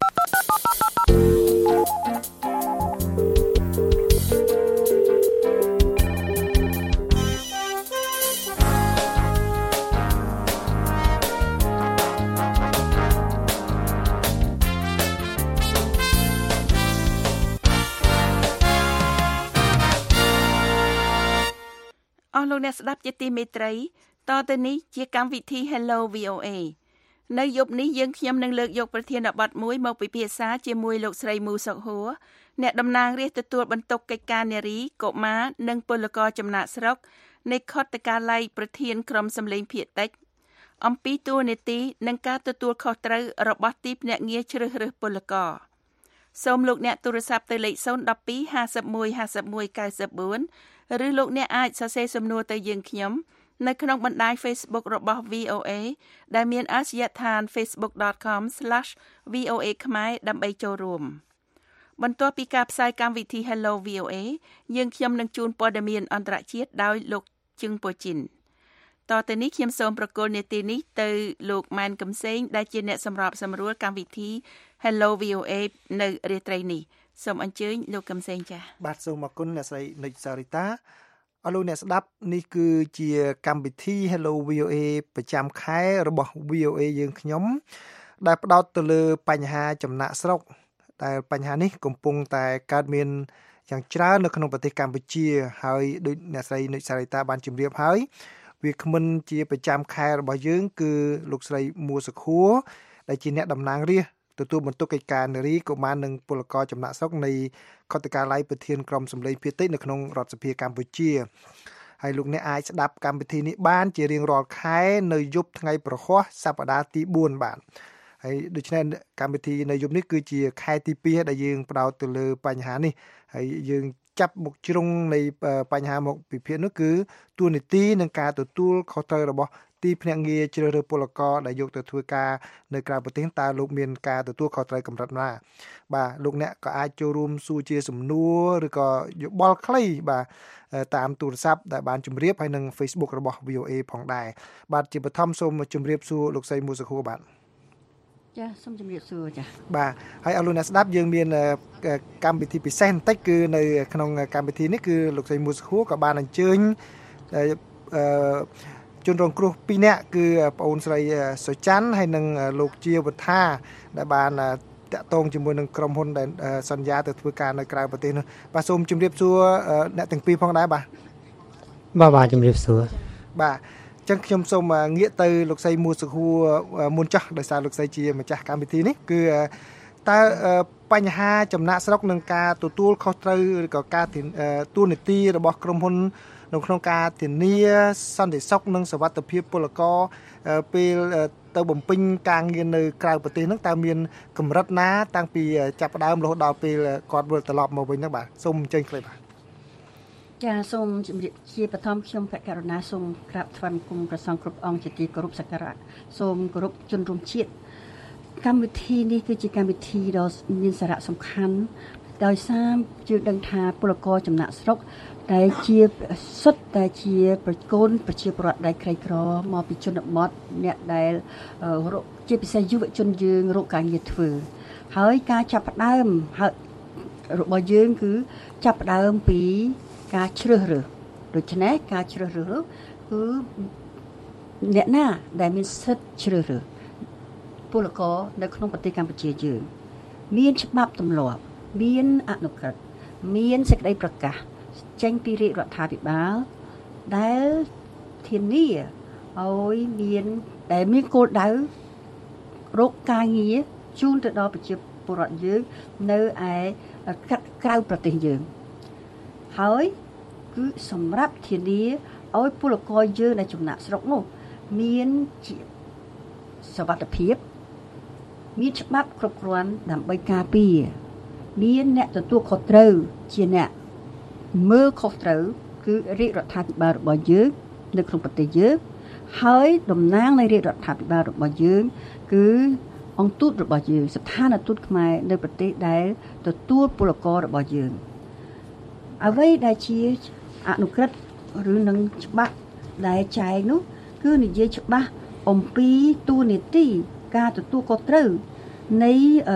S3: អស់លោកអ្នកស្ដាប់ជាទីមេត្រីតទៅនេះជាកម្មវិធី Hello VOA នៅយប់នេះយើងខ្ញុំនឹងលើកយកប្រធានបទមួយមកពិភាក្សាជាមួយលោកស្រីមូសុកហួរអ្នកតំណាងរាស្ត្រទទួលបន្ទុកកិច្ចការនារីកុមារនិងពលករចំណាក់ស្រុកនៃខុទ្ទកាល័យប្រធានក្រុមសម្លេងភាគតិចអំពីតួនាទីនិងការទទួលខុសត្រូវរបស់ទីភ្នាក់ងារជ្រើសរើសពលករសូមលោកអ្នកទូរស័ព្ទទៅលេខ012 51 51 94ឬលោកអ្នកអាចសរសេរសំណួរទៅយើងខ្ញុំនៅក្នុងបណ្ដាញ Facebook របស់ VOA ដែលមានអាសយដ្ឋាន facebook.com/VOA ខ្មែរដើម្បីចូលរួមបន្ទាប់ពីការផ្សាយកម្មវិធី Hello VOA យើងខ្ញុំនឹងជូនព័ត៌មានអន្តរជាតិដោយលោកជឹងពូជីនតទៅនេះខ្ញុំសូមប្រកល់នេតិនេះទៅលោកម៉ែនកំសែងដែលជាអ្នកសម្របសម្រួលកម្មវិធី Hello VOA នៅរាត្រីនេះសូមអញ្ជើញលោកកំសែងចា៎
S12: បាទសូមអរគុណអ្នកស្រីនិចសារីតាអរលោកអ្នកស្ដាប់នេះគឺជាកម្មវិធី Hello VOA ប្រចាំខែរបស់ VOA យើងខ្ញុំដែលផ្ដោតទៅលើបញ្ហាចំណាក់ស្រុកដែលបញ្ហានេះកំពុងតែកើតមានយ៉ាងច្រើននៅក្នុងប្រទេសកម្ពុជាហើយដូចអ្នកស្រីនិចសារីតាបានជម្រាបហើយវាគ្មិនជាប្រចាំខែរបស់យើងគឺលោកស្រីមួសុខួរដែលជាអ្នកតំណាងរាស្ត្រទទួលបន្ទុកកិច្ចការនារីកុមារនិងពលករចំណាក់ស្រុកនៃខេត្តកាឡៃប្រធានក្រុមសម្លេងភាគតិចនៅក្នុងរដ្ឋសភាកម្ពុជាហើយលោកអ្នកអាចស្ដាប់កម្មវិធីនេះបានជារៀងរាល់ខែនៅយប់ថ្ងៃប្រហ័សសប្តាហ៍ទី4បាទហើយដូច្នេះកម្មវិធីនៅយប់នេះគឺជាខែទី2ដែលយើងផ្ដោតទៅលើបញ្ហានេះហើយយើងចាប់មុខជ្រុងនៃបញ្ហាមកពិភាក្សានោះគឺទួលនីតិនិងការទទួលខុសត្រូវរបស់ទីភ្នាក់ងារជ្រើសរើសពលករដែលយកទៅធ្វើការនៅក្រៅប្រទេសតើលោកមានការទទួលខុសត្រូវកម្រិតណាបាទលោកអ្នកក៏អាចចូលរួមសួរជាសំណួរឬក៏យោបល់ខ្លីបាទតាមទូរស័ព្ទដែលបានជម្រាបហើយនឹង Facebook របស់ VOA ផងដែរបាទជាបឋមសូមជម្រាបសួរលោកស្រីមួសុខួរបាទ
S13: ចាសូមជម្រាបសួរចា
S12: បាទហើយអរលោកអ្នកស្ដាប់យើងមានកម្មវិធីពិសេសបន្តិចគឺនៅក្នុងកម្មវិធីនេះគឺលោកស្រីមួសុខួរក៏បានអញ្ជើញជនរងគ្រោះ2នាក់គឺប្អូនស្រីសុច័ន្ទហើយនិងលោកជាវុធាដែលបានតាក់ទងជាមួយនឹងក្រុមហ៊ុនដែលសន្យាទៅធ្វើការនៅក្រៅប្រទេសនោះបាទសូមជម្រាបសួរអ្នកទាំងពីរផងដែរ
S14: បាទជម្រាបសួរ
S12: បាទអញ្ចឹងខ្ញុំសូមងាកទៅលោកស្រីមួសុខួរមុនចោះដោយសារលោកស្រីជាម្ចាស់កម្មវិធីនេះគឺតើបញ្ហាចំណាក់ស្រុកនឹងការទទួលខុសត្រូវឬក៏ការទួលនីតិរបស់ក្រុមហ៊ុននៅក្នុងការធានាសន្តិសុខនិងសុវត្ថិភាពពលករពេលទៅបំពេញការងារនៅក្រៅប្រទេសហ្នឹងតើមានកម្រិតណាតាំងពីចាប់ផ្ដើមរហូតដល់ពេលគាត់វិលត្រឡប់មកវិញហ្នឹងបាទសូមអញ្ជើញខ្លីបាទ
S13: ចាសូមជម្រាបជាបឋមខ្ញុំកករណាសូមក្រាបថ្វាយបង្គំព្រះសង្ឃគ្រប់អង្គជាទីគោរពសក្ការៈសូមគោរពជនរួមជាតិកម្មវិធីនេះគឺជាកម្មវិធីដ៏មានសារៈសំខាន់ដោយសារយើងដឹងថាពលករចំណាក់ស្រុកដែលជាសុទ្ធតែជាប្រកូនប្រជាពលរដ្ឋដែលក្រីក្រមកពីជនបទអ្នកដែលជាពិសេសយុវជនយើងរកការងារធ្វើហើយការចាប់ផ្ដើមរបស់យើងគឺចាប់ផ្ដើមពីការជ្រើសរើសដូច្នេះការជ្រើសរើសគឺអ្នកណាដែលមានសិទ្ធិជ្រើសរើសពលករនៅក្នុងប្រទេសកម្ពុជាយើងមានច្បាប់ទម្លាប់មានអនុក្រឹត្យមានសេចក្តីប្រកាសចេញពីរាជរដ្ឋាភិបាលដែលធានាឲ្យមានគោលដៅរកការងារជូនទៅដល់ប្រជាពលរដ្ឋយើងនៅឯក្រៅប្រទេសយើងហើយគឺសម្រាប់ធានាឲ្យពលករយើងដែលចំណាក់ស្រុកនោះមានសុវត្ថិភាពមានច្បាប់គ្រប់គ្រាន់ដើម្បីការពារមានអ្នកទទួលខុសត្រូវជាអ្នកមើលខុសត្រូវគឺរាជរដ្ឋាភិបាលរបស់យើងនៅក្នុងប្រទេសយើងហើយតំណាងនៃរាជរដ្ឋាភិបាលរបស់យើងគឺអង្គទូតរបស់យើងស្ថានទូតខ្មែរនៅប្រទេសដែលទទួលពលកររបស់យើងអ្វីដែលជាអនុក្រឹត្យឬនឹងច្បាប់ដែលចែងនោះគឺនិយាយច្បាស់អំពីទួលនីតិការទទួលខុសត្រូវនៃ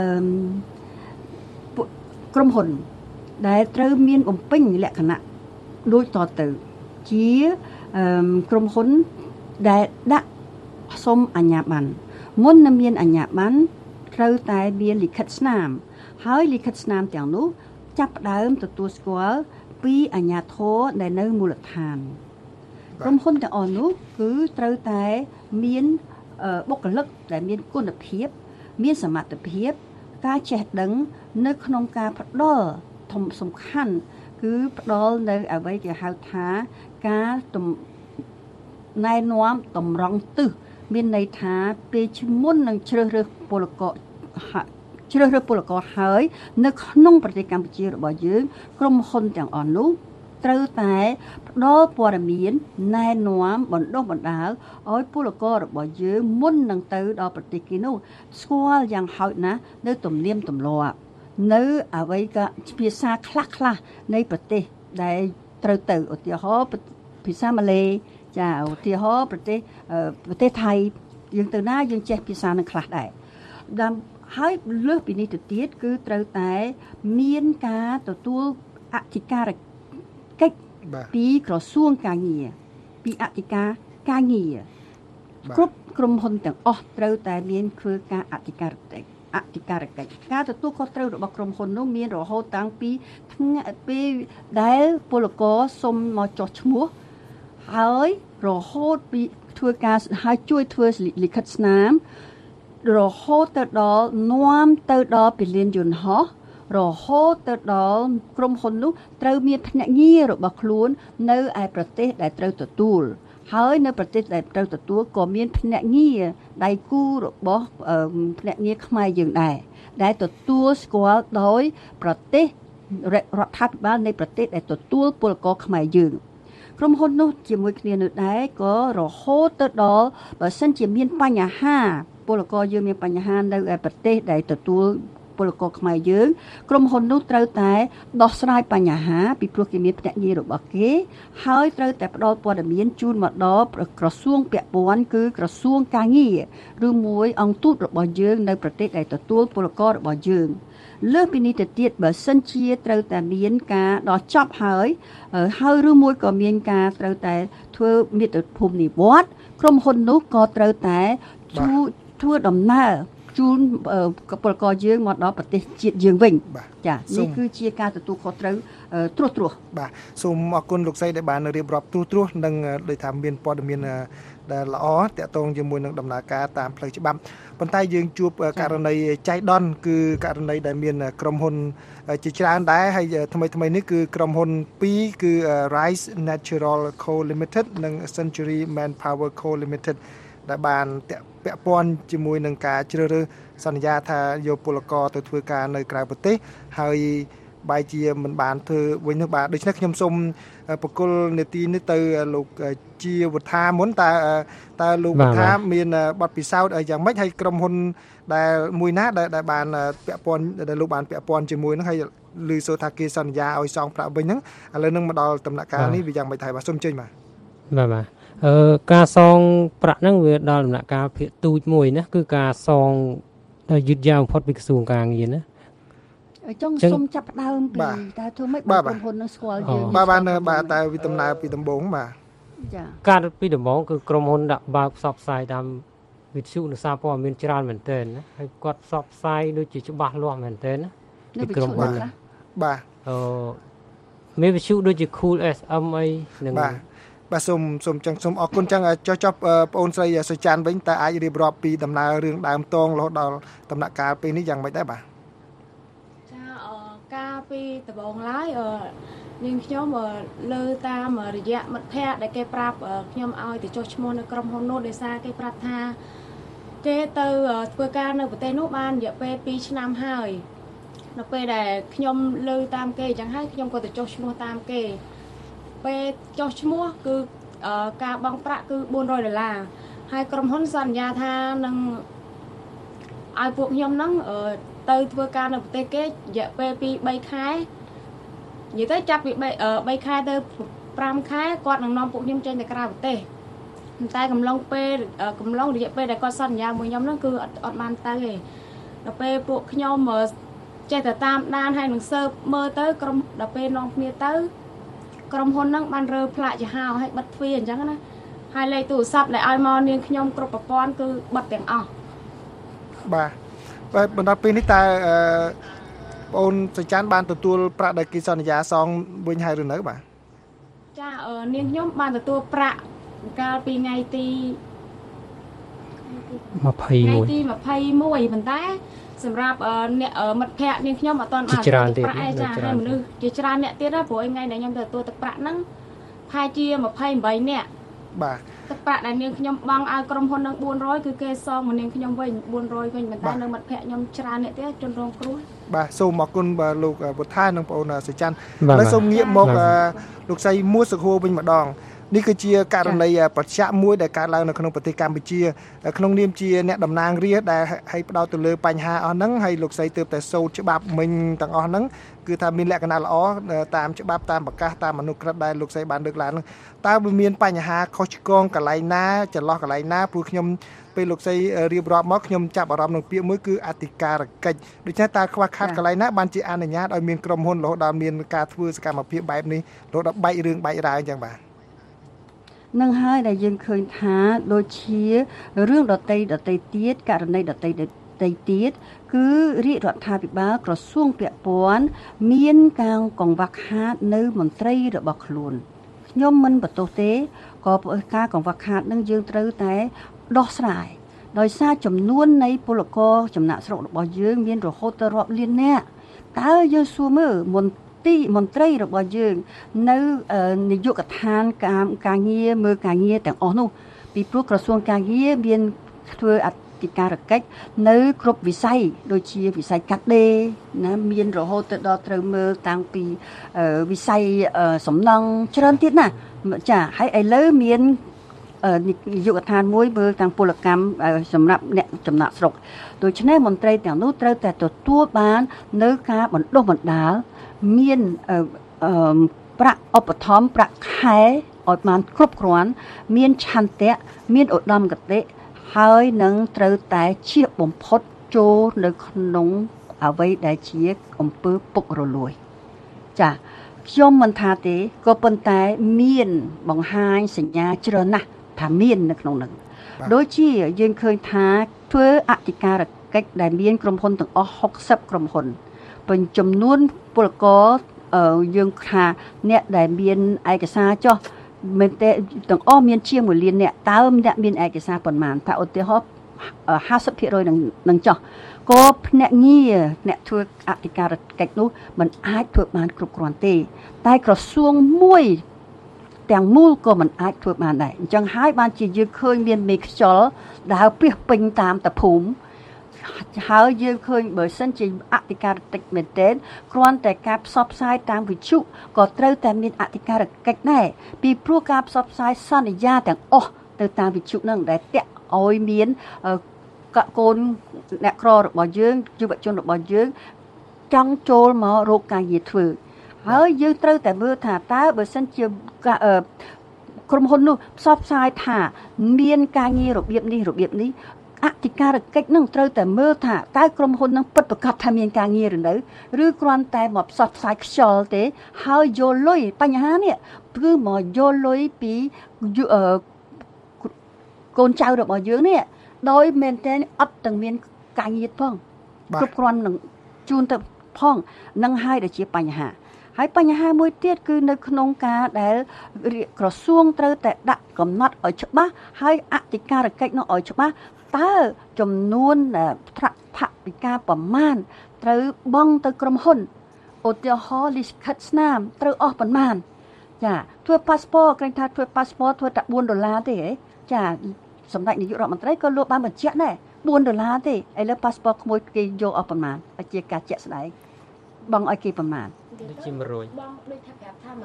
S13: ក្រុមហ៊ុនដែលត្រូវមានបំពេញលក្ខណៈដូចតទៅជាក្រុមហ៊ុនដែលដាក់សុំអាជ្ញាប័ណ្ណមុននឹងមានអាជ្ញាប័ណ្ណត្រូវតែមានលិខិតស្នាមហើយលិខិតស្នាមទាំងនោះចាប់ផ្ដើមទទួលស្គាល់ពីអាជ្ញាធរដែលនៅមូលដ្ឋានក្រុមហ៊ុនទាំងអស់នោះគឺត្រូវតែមានបុគ្គលិកដែលមានគុណភាពមានសមត្ថភាពការចេះដឹងនៅក្នុងការផ្ដល់ធំសំខាន់គឺផ្ដល់នៅអ្វីគេហៅថាការណែនាំតម្រង់ទិសមានន័យថាពេលមុននឹងជ្រើសរើសពលករហើយនៅក្នុងប្រទេសកម្ពុជារបស់យើងក្រុមហ៊ុនទាំងអស់នោះត្រូវតែផ្ដល់ព័ត៌មានណែនាំបណ្ដុះបណ្ដាលឲ្យពលកររបស់យើងមុននឹងទៅដល់ប្រទេសគេនោះស្គាល់យ៉ាងហោចណាស់នៅទំនៀមទម្លាប់នៅអ្វីក៏ភាសាខ្លះនៃប្រទេសដែលត្រូវទៅឧទាហរណ៍ភាសាម៉ាឡេចាឧទាហរណ៍ប្រទេសថៃយើងទៅណាយើងចេះភាសានឹងខ្លះដែរដល់ហើយលើសពីនេះទៅទៀតគឺត្រូវតែមានការទទួលអធិការកិច្ចពីក្រសួងការងារពីអធិការការងារគ្រប់ក្រុមហ៊ុនទាំងអស់ត្រូវតែមានធ្វើការអធិការកិច្ចការទទួលខុសត្រូវរបស់ក្រុមហ៊ុននោះមានរហូតតាំងពីថ្ងៃពេលដែលពលករសុំមកចុះឈ្មោះហើយរហូតពីធ្វើការហើយជួយធ្វើលិខិតស្នាមរហូតទៅដល់នាំទៅដល់ពលានយន្តហោះរហូតទៅដល់ក្រុមហ៊ុននោះត្រូវមានភ្នាក់ងាររបស់ខ្លួននៅឯប្រទេសដែលត្រូវទទួលហើយនៅប្រទេសដែលត្រូវទទួលក៏មានភ្នាក់ងារដៃគូរបស់ភ្នាក់ងារខ្មែរយើងដែរដែលទទួលស្គាល់ដោយប្រទេសរដ្ឋាភិបាលនៃប្រទេសដែលទទួលពលករខ្មែរយើងក្រុមហ៊ុននោះជាមួយគ្នានៅដែរក៏រហូតទៅដល់បើសិនជាមានបញ្ហាពលករយើងមានបញ្ហានៅឯប្រទេសដែលទទួលពលករខ្មែរយើងក្រុមហ៊ុននោះត្រូវតែដោះស្រាយបញ្ហាពីព្រោះគេមានភ្នាក់ងាររបស់គេហើយត្រូវតែផ្ដល់ព័ត៌មានជូនមកដល់ក្រសួងពាក់ព័ន្ធគឺក្រសួងការងារឬមួយអង្គទូតរបស់យើងនៅប្រទេសដែលទទួលពលកររបស់យើងលើសពីនេះទៅទៀតបើសិនជាត្រូវតែមានការដល់ចប់ហើយឬមួយក៏មានការត្រូវតែធ្វើមាតុភូមិនិវត្តន៍ក្រុមហ៊ុននោះក៏ត្រូវតែធ្វើដំណើរជូនពលករយើងមកដល់ប្រទេសជាតិយើងវិញចានេះគឺជាការទទួលខុសត្រូវត្រួស
S12: បាទសូមអរគុណលោកស្រីដែលបានរៀបរាប់ត្រួសនិងដោយថាមានព័ត៌មានដែលល្អតាក់ទងជាមួយនឹងដំណើរការតាមផ្លូវច្បាប់ប៉ុន្តែយើងជួបករណីចៃដន្យគឺករណីដែលមានក្រុមហ៊ុនជាច្រើនដែរហើយថ្មីនេះគឺក្រុមហ៊ុន2គឺ Rise Natural Co Limited និង Century Manpower Co Limited ដែលបានពាក់ព័ន្ធជាមួយនឹងការជ្រើសរើសសន្យាថាយកពលករទៅធ្វើការនៅក្រៅប្រទេសហើយបែរជាមិនបានធ្វើវិញនោះបាទដូច្នេះខ្ញុំសូមបកគលនីតិនេះទៅលោកជាវុធាមុនតើលោកវុធាមានបទពិសោធន៍យ៉ាងម៉េចហើយក្រុមហ៊ុនដែលមួយណាដែលបានពាក់ព័ន្ធដែលលោកបានពាក់ព័ន្ធជាមួយនឹងហើយឮសូរថាគេសន្យាឲ្យសងប្រាក់វិញហ្នឹងឥឡូវនឹងមកដល់ដំណាក់កាលនេះវាយ៉ាងម៉េចហើយបាទសូមជើញបាទ
S14: ការសងប្រាក់ហ្នឹងវាដល់ដំណាក់កាលភាគទូចមួយណាគឺការសងដែលយឺតយ៉ាវបំផុតពីក្រសួងការងារណា
S13: ចង់សុំចាប់ផ្ដើមពីតើធ្វើម៉េចបើក្រុមហ៊ុននឹងស្គាល់យើង
S12: បាទតែវាដំណើរពីដំបូងបាទ
S14: ចាការពីដំបូងគឺក្រុមហ៊ុនដាក់បើកផ្សព្វផ្សាយតាមវិទ្យុនិងសារព័ត៌មានច្រើនមែនទែនណាហើយគាត់ផ្សព្វផ្សាយដូចជាច្បាស់លាស់មែនទែនណា
S13: ពីក្រុមហ៊ុន
S12: បាទ
S14: មានវិទ្យុដូចជា Cool SM អីនឹង
S12: បាទសូមអរគុណចឹងចុះបងអូនស្រីសុចាន់វិញតើអាចរៀបរាប់ពីដំណើររឿងដើមតងរហូតដល់ដំណាក់កាលពេលនេះយ៉ាងម៉េចដែរបាទ
S15: ចាកាលពីដំបូងឡើយនាងខ្ញុំលើតាមរយៈមិត្តភ័ក្តិដែលគេប្រាប់ខ្ញុំឲ្យទៅចុះឈ្មោះនៅក្រុមហ៊ុននោះដោយសារគេប្រាប់ថាគេទៅធ្វើការនៅប្រទេសនោះបានរយៈពេល2ឆ្នាំហើយនៅពេលដែលខ្ញុំលើតាមគេអញ្ចឹងហើយខ្ញុំក៏ទៅចុះឈ្មោះតាមគេពេលចុះឈ្មោះគឺការបង់ប្រាក់គឺ$400ហើយក្រុមហ៊ុនសន្យាថានឹងឲ្យពួកខ្ញុំហ្នឹងទៅធ្វើការនៅប្រទេសគេរយៈពេលពី3ខែនិយាយទៅចាប់ពី3ខែទៅ5ខែគាត់នឹងនាំពួកខ្ញុំចេញទៅក្រៅប្រទេសតែកំឡុងរយៈពេលដែលគាត់សន្យាមួយខ្ញុំហ្នឹងគឺអត់បានទៅទេដល់ពេលពួកខ្ញុំចេះតែតាមដានហើយនឹងសើបមើលទៅដល់ពេលនាំគ្នាទៅក្រុមហ៊ុនហ្នឹងបានរើផ្លាកចំហឲ្យបិទទ្វារអញ្ចឹងណាហើយលេខទូរស័ព្ទដែលឲ្យមកនាងខ្ញុំគ្រប់ប្រព័ន្ធគឺបិទទាំងអស់
S12: បាទបណ្ដាពេលនេះតើបងអូនសុចាន់បានទទួលប្រាក់ដែលគេសន្យាសងវិញហើយឬនៅបាទ
S15: ចានាងខ្ញុំបានទទួលប្រាក់កាលពីថ្ងៃទី
S14: 21
S15: ប៉ុន្តែសម្រាប់អ្នកមិត្តភ័ក្តិនាងខ្ញុំអត់ទាន់បានទទួលប្រាក់ឯចាហើយមនុស្សជាច្រើនអ្នកទៀតណាព្រោះថ្ងៃដែលខ្ញុំទៅទទួលទឹកប្រាក់ហ្នឹងផែជា28នាក់
S12: បាទ
S15: ទឹកប្រាក់ដែលនាងខ្ញុំបង់ឲ្យក្រុមហ៊ុននឹង400គឺគេសងមកនាងខ្ញុំវិញ400វិញប៉ុន្តែនៅមិត្តភ័ក្តិខ្ញុំច្រើនអ្នកទៀតជនរងគ្រោះ
S12: បាទសូមអរគុណបាទលោកវុធានិងបងអូនសុចាន់ឥឡូវសូមងាកមកលោកស្រីមួសុខួរវិញម្ដងនេះគឺជាករណីប្រឆាំងមួយដែលកើតឡើងនៅក្នុងប្រទេសកម្ពុជាក្នុងនាមជាអ្នកតំណាងរាស្ត្រដែលឲ្យផ្ដោតទៅលើបញ្ហាអស់ហ្នឹងហើយលោកស្រីទើបតែសូត្រច្បាប់មិញទាំងអស់ហ្នឹងគឺថាមានលក្ខណៈល្អតាមច្បាប់តាមប្រកាសតាមអនុក្រឹត្យដែលលោកស្រីបានលើកឡើងហ្នឹងតើវាមានបញ្ហាខុសឆ្គងកន្លែងណាចន្លោះកន្លែងណាព្រោះខ្ញុំពេលលោកស្រីរៀបរាប់មកខ្ញុំចាប់អារម្មណ៍នឹងពាក្យមួយគឺអធិការកិច្ចដូច្នេះតើខ្វះខាតកន្លែងណាបានជាអនុញ្ញាតឲ្យមានក្រុមហ៊ុនរហូតដល់មានការធ្វើសកម្មភាពបែបនេះរហូតដល់បែករឿងបែករ៉ាវអញ្ចឹងបាទ
S13: នឹងហើយដែលយើងឃើញថាដូចជារឿងដតីទៀតករណីដតីទៀតគឺរាជរដ្ឋាភិបាលក្រសួងពាក់ព័ន្ធមានការកង្វះខាតនៅមន្ត្រីរបស់ខ្លួនខ្ញុំមិនបន្ទោសទេក៏ការកង្វះខាតនឹងយើងត្រូវតែដោះស្រាយដោយសារចំនួននៃពលករចំណាក់ស្រុករបស់យើងមានរហូតដល់រាប់លាននាក់តើយើងសួរមើលមន្ត្រីរបស់យើងនៅនាយកដ្ឋានការងារមើលការងារទាំងអស់នោះពីព្រោះក្រសួងការងារមានធ្វើអធិការកិច្ចនៅគ្រប់វិស័យដូចជាវិស័យកាត់ដេរណាមានរហូតទៅដល់ត្រូវមើលតាំងពីវិស័យសំណង់ច្រើនទៀតណាចាហើយឥឡូវមាននាយកដ្ឋានមួយមើលទាំងពលកម្មសម្រាប់អ្នកចំណាក់ស្រុកដូច្នេះមន្ត្រីទាំងនោះត្រូវតែទទួលបាននៅការបណ្ដុះបណ្ដាលមានប្រាក់ឧបត្ថម្ភប្រាក់ខែឲ្យបានគ្រប់គ្រាន់មានឆន្ទៈមានឧត្តមគតិហើយនឹងត្រូវតែជៀសបំផុតចូលនៅក្នុងអ្វីដែលជាអំពើពុករលួយចាខ្ញុំមិនថាទេក៏ប៉ុន្តែមានបង្ហាញសញ្ញាច្រើនណាស់ថាមាននៅក្នុងនឹងដូចជាយើងឃើញថាធ្វើអធិការកិច្ចដែលមានក្រុមហ៊ុនទាំងអស់60ក្រុមហ៊ុនបញ្ចំនួនពលករយើងថាអ្នកដែលមានឯកសារចុះមែនទេទាំងអស់មានជាង1លានអ្នកតើអ្នកមានឯកសារប៉ុន្មានថាឧទាហរណ៍ 50% នឹងចុះក៏ភ្នាក់ងារអ្នកធ្វើអធិការកិច្ចនោះមិនអាចធ្វើបានគ្រប់គ្រាន់ទេតែក្រសួងមួយទាំងមូលក៏មិនអាចធ្វើបានដែរអញ្ចឹងហើយបានជាយើងឃើញមានមេខ្យល់ដើរពាសពេញតាមតភូមិហើយយើងឃើញបើសិនជាអធិការកិច្ចមែនទែនគ្រាន់តែការផ្សព្វផ្សាយតាមវិទ្យុក៏ត្រូវតែមានអធិការកិច្ចដែរពីព្រោះការផ្សព្វផ្សាយសន្យាទាំងអស់ទៅតាមវិទ្យុនឹងដែលតាក់ឲ្យមានកូនអ្នកក្ររបស់យើងយុវជនរបស់យើងចង់ចូលមករកការងារធ្វើហើយយើងត្រូវតែមើលថាតើបើសិនជាក្រុមហ៊ុននោះផ្សព្វផ្សាយថាមានការងាររបៀបនេះអធិការកិច្ចនឹងត្រូវតែមើលថាតើក្រុមហ៊ុននឹងពិតប្រាកដថាមានការងារឬនៅឬគ្រាន់តែមកផ្សព្វផ្សាយខ្យល់ទេហើយយកលុយបញ្ហានេះគឺមកយកលុយពីកូនចៅរបស់យើងនេះដោយមែនតើអត់ទាំងមានការងារផងគ្រប់គ្រាន់នឹងជូនទៅផងនឹងហើយដែលជាបញ្ហាហើយបញ្ហាមួយទៀតគឺនៅក្នុងការដែលក្រសួងត្រូវតែដាក់កំណត់ឲ្យច្បាស់ហើយអធិការកិច្ចនោះឲ្យច្បាស់តើចំនួនថវិកាប្រមាណត្រូវបង់ទៅក្រុមហ៊ុនឧទាហរណ៍លិខិតស្នាមត្រូវអស់ប៉ុន្មានចាធ្វើប៉ាសពតក្រែងថាធ្វើប៉ាសពតធ្វើតែ$4ទេហ៎ចាសម្ដេចនាយករដ្ឋមន្ត្រីក៏លោកបានបញ្ជាក់ដែរ$4ទេឥឡូវប៉ាសពតក្មួយគេយកអស់ប៉ុន្មានជាការជាក់ស្ដែងបង់ឲ្យគេប៉ុន្មាន
S14: ដូចជា100
S15: បងដូចថាប្រាប់ថា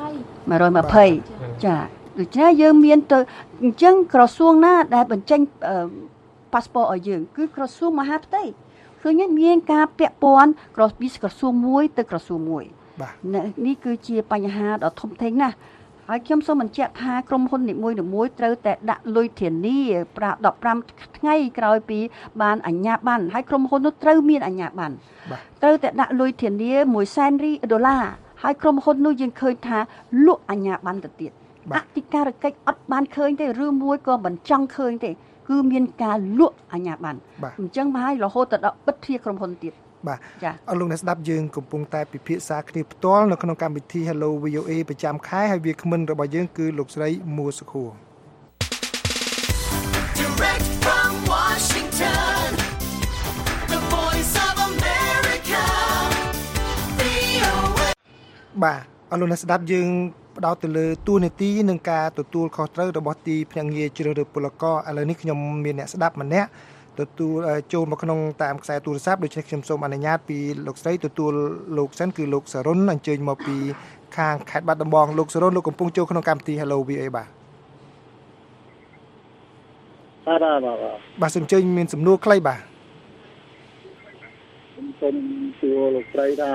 S13: 120ចាដូច្នេះយើងមានទៅអញ្ចឹងក្រសួងណាដែលបញ្ចេញប៉ាសពតឲ្យយើងគឺក្រសួងមហាផ្ទៃឃើញមានការពាក់ព័ន្ធពីក្រសួងមួយទៅក្រសួងមួយនេះគឺជាបញ្ហាដ៏ធំធេងណាស់ហើយខ្ញុំសូមបញ្ជាក់ថាក្រុមហ៊ុននីមួយៗត្រូវតែដាក់លុយធានា15ថ្ងៃក្រោយពីបានអាជ្ញាប័ណ្ណហើយក្រុមហ៊ុននោះត្រូវមានអាជ្ញាប័ណ្ណត្រូវតែដាក់លុយធានា$100,000ហើយក្រុមហ៊ុននោះយើងឃើញថាលក់អាជ្ញាប័ណ្ណទៅទៀតអធិការកិច្ចអត់បានឃើញទេឬមួយក៏មិនចង់ឃើញទេគឺមានការលក់អាជ្ញាប័ណ្ណអញ្ចឹងមកហើយរហូតដល់បិទទ្វារក្រុមហ៊ុនទៀត
S12: បាទអរលោកអ្នកស្ដាប់យើងកំពុងតែពិភាក្សាគ្នាផ្ទាល់នៅក្នុងកម្មវិធី Hello VOA ប្រចាំខែហើយវាគ្មិនរបស់យើងគឺលោកស្រីមួសុខួរ
S2: Direct from Washington The Voice of America VOA
S12: បាទអរលោកអ្នកស្ដាប់យើងផ្ដោតទៅលើតួនាទីនិងការទទួលខុសត្រូវរបស់ទីភ្នាក់ងារជ្រើសរើសពលករឥឡូវនេះខ្ញុំមានអ្នកស្ដាប់ម្នាក់ទទួលចូលមកក្នុងតាមខ្សែទូរស័ព្ទដូច្នេះខ្ញុំសូមអនុញ្ញាតពីលោកស្រីទទួលលោកសិនគឺលោកសរុនអញ្ជើញមកពីខាងខេត្តបាត់ដំបងលោកសរុនលោកកំពុងចូលក្នុងកម្មវិធី Hello VOA បាទបាទសូមអញ្ជើញមានសំណួរខ្លីបាទ
S16: សូមសួរលោកស្រីថា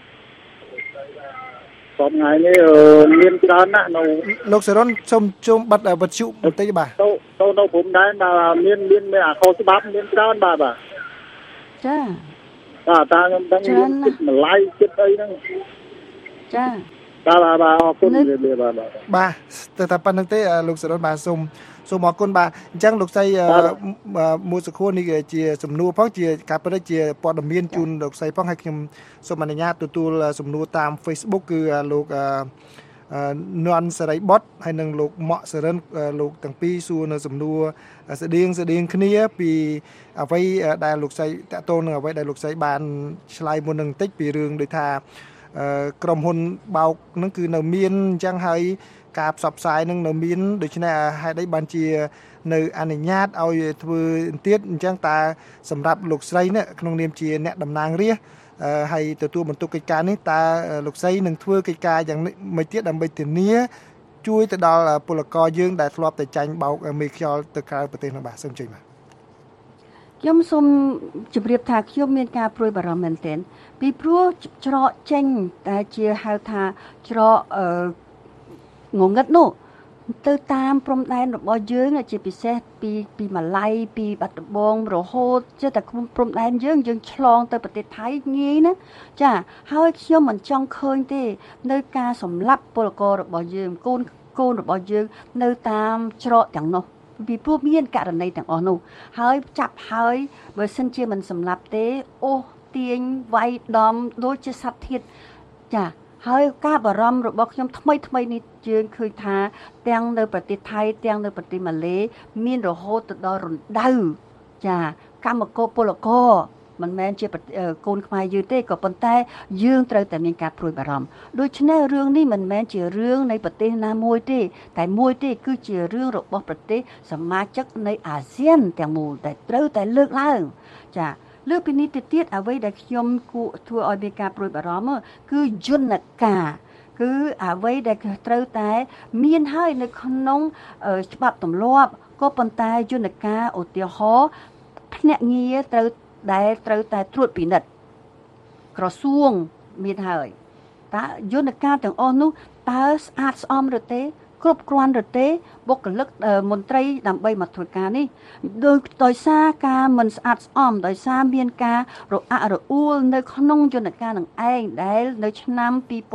S16: ថ្ងៃនេះមានច្រើនណាស់នៅ
S12: លោកសរុនសូមបិទវិទ្យុបន្តិចបាទ
S16: ទៅនៅព្រំដែនថាមានអាខុសច្បាប់មានច្រើនបាទ
S13: ចា
S16: បាទតាខ្ញុំដឹងមានចិត្តម្លាយចិត្តអីហ្នឹង
S13: ចា
S16: បាទអរគុណ
S12: បាទតែប៉ុណ្្នឹងទេលោកសរុនបាទសូមអរគុណបាទអញ្ចឹងលោកស្រីមួយសខួរនេះជាសំណួរផងជាការពិតជាព័ត៌មានជូនលោកស្រីផងហើយខ្ញុំសូមអនុញ្ញាតទទួលសំណួរតាម Facebook គឺលោកនន់សេរីបុតហើយនិងលោកម៉ាក់សរិនលោកទាំងពីរសួរនៅសំណួរស្តៀងគ្នាពីអ្វីដែលលោកស្រីតាក់ទងនឹងអ្វីដែលលោកស្រីបានឆ្លើយមុននឹងបន្តិចពីរឿងដូចថាក្រុមហ៊ុនបោកហ្នឹងគឺនៅមានអញ្ចឹងហើយការផ្សព្វផ្សាយនឹងនៅមានដូច្នេះហេតុអីបានជានៅអនុញ្ញាតឲ្យធ្វើទៀតអញ្ចឹងតើសម្រាប់លោកស្រីនេះក្នុងនាមជាអ្នកតំណាងរាស្ត្រហើយទទួលបន្ទុកកិច្ចការនេះតើលោកស្រីនឹងធ្វើកិច្ចការយ៉ាងម៉េចទៀតដើម្បីធានាជួយទៅដល់ពលករយើងដែលធ្លាប់តែចាញ់បោកមេខ្យល់ទៅក្រៅប្រទេសនោះបាទសូមជួយបាទ
S13: ខ្ញុំសូមជម្រាបថាខ្ញុំមានការព្រួយបារម្ភមែនទែនពីព្រោះច្រកចេញតែជាហៅថាច្រកងងឹតនោះទៅតាមព្រំដែនរបស់យើងជាពិសេសពីម៉ាឡៃពីបាត់ដំបងរហូតចេះតែព្រំដែនយើងឆ្លងទៅប្រទេសថៃងាយណាចាហើយខ្ញុំមិនចង់ឃើញទេនៅការសម្លាប់ពលកររបស់យើងកូនរបស់យើងនៅតាមច្រកទាំងនោះពីព្រោះមានករណីទាំងអស់នោះហើយចាប់ហើយបើសិនជាមិនសម្លាប់ទេអូសទាញវាយដំដូចជាសត្វធាតុចាហើយការបារម្ភរបស់ខ្ញុំថ្មីនេះយើងឃើញថាទាំងនៅប្រទេសថៃទាំងនៅប្រទេសម៉ាឡេមានរហូតទៅដល់រណ្ដៅចាកម្មករពលករមិនមែនជាកូនខ្មែរយើងទេក៏ប៉ុន្តែយើងត្រូវតែមានការព្រួយបារម្ភដូច្នេះរឿងនេះមិនមែនជារឿងនៃប្រទេសណាមួយទេតែមួយទេគឺជារឿងរបស់ប្រទេសសមាជិកនៃអាស៊ានទាំងមូលដែលត្រូវតែលើកឡើងចាលើពីនេះទៅទៀតអ្វីដែលខ្ញុំគួរធ្វើឲ្យមានការព្រួយបារម្ភគឺយន្តការគឺអ្វីដែលត្រូវតែមានហើយនៅក្នុងច្បាប់ទម្លាប់ក៏ប៉ុន្តែយន្តការឧទាហរណ៍ភ្នាក់ងារត្រូវតែត្រួតពិនិត្យក្រសួងមានហើយតើយន្តការទាំងអស់នោះតើស្អាតស្អំឬទេគ្រប់គ្រាន់ឬទេបុគ្គលិកមន្ត្រីដើម្បីមកធ្វើការនេះដោយសារការមិនស្អាតស្អំដោយសារមានការរអាក់រអួលនៅក្នុងយន្តការនឹងឯងដែលនៅឆ្នាំ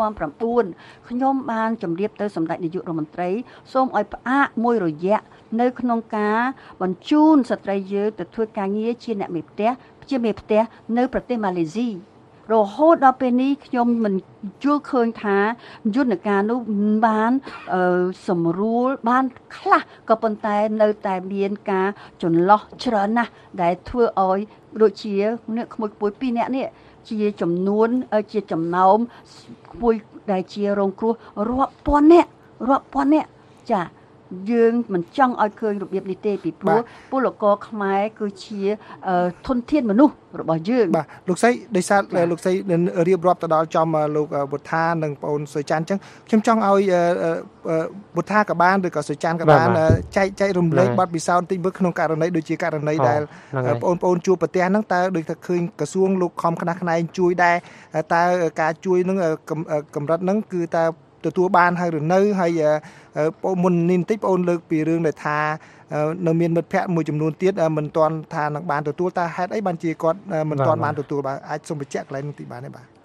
S13: 2009ខ្ញុំបានជម្រាបទៅសម្ដេចនាយករដ្ឋមន្ត្រីសូមឲ្យផ្អាកមួយរយៈនៅក្នុងការបញ្ជូនស្ត្រីយើងទៅធ្វើការងារជាអ្នកមេផ្ទះនៅប្រទេសម៉ាឡេស៊ីរហូតដល់ពេលនេះខ្ញុំមិនយល់ឃើញថាយន្តការនោះបានសម្រួលបានខ្លះក៏ប៉ុន្តែនៅតែមានការចន្លោះច្រើនណាស់ដែលធ្វើឲ្យដូចជាអ្នកក្មួយពីរនាក់នេះជាចំនួនជាចំណោមក្មួយដែលជារងគ្រោះរាប់ពាន់នាក់ចាយើងមិនចង់ឲ្យឃើញរបៀបនេះទេពីព្រោះពលករខ្មែរគឺជាធនធានមនុស្សរបស់យើង
S12: បាទលោកស្រីដោយសារលោកស្រីរៀបរាប់ទៅដល់ចំលោកវុធានិងបងអូនសុយច័ន្ទអញ្ចឹងខ្ញុំចង់ឲ្យវុធាក៏បានឬក៏សុយច័ន្ទក៏បានចែករំលែកបទពិសោធន៍តិចមើលក្នុងករណីដូចជាករណីដែលបងប្អូនជួបប្រទះហ្នឹងតើដូចថាឃើញក្រសួងលោកខំខ្នះខ្នែងជួយដែរតើការជួយនឹងកម្រិតហ្នឹងគឺតើទទួលបានហើយឬនៅហើយបងមុននេះបន្តិចបងអូនលើកពីរឿងដែលថានៅមានមិត្តភ័ក្តិមួយចំនួនទៀតមិនទាន់ថានឹងបានទទួលតើហេតុអីបានជាគាត់មិនទាន់បានទទួលបាទអាចសូមបញ្ជាក់កន្លែងនោះតិចបានទេបាទ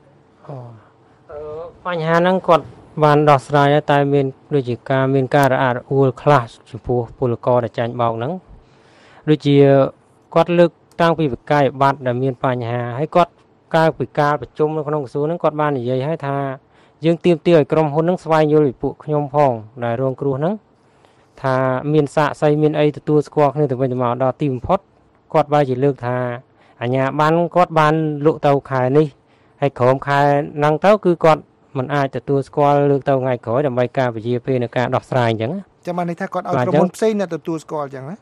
S14: បញ្ហាហ្នឹងគាត់បានដោះស្រាយតែមានដូចជាមានការរអាក់រអួលខ្លះចំពោះពលករដែលចាញ់បោកហ្នឹងដូចជាគាត់លើកតាំងពីវិក័យប័ត្រដែលមានបញ្ហាហើយគាត់កាលពីការប្រជុំនៅក្នុងក្រសួងហ្នឹងគាត់បាននិយាយឲ្យថាយើងទាមទារឲ្យក្រុមហ៊ុនហ្នឹងស្វែងយល់ពីពួកខ្ញុំផងដែលរងគ្រោះហ្នឹងថាមានសាកសីមានអីទទួលស្គាល់គ្នាទៅវិញទៅមកដល់ទីបំផុតគាត់បែរជាលើកថាអាជ្ញាប័ណ្ណគាត់បានលក់ទៅខែនេះហើយក្រោមខែហ្នឹងទៅគឺគាត់មិនអាចទទួលស្គាល់លើកទៅថ្ងៃក្រោយដើម្បីការវិជាពេលនៅការដោះស្រាយអញ្ចឹង
S12: ចាំបានន័យថាគាត់ឲ្យក្រុមហ៊ុនផ្សេងអ្នកទទួលស្គាល់អញ្ចឹងណា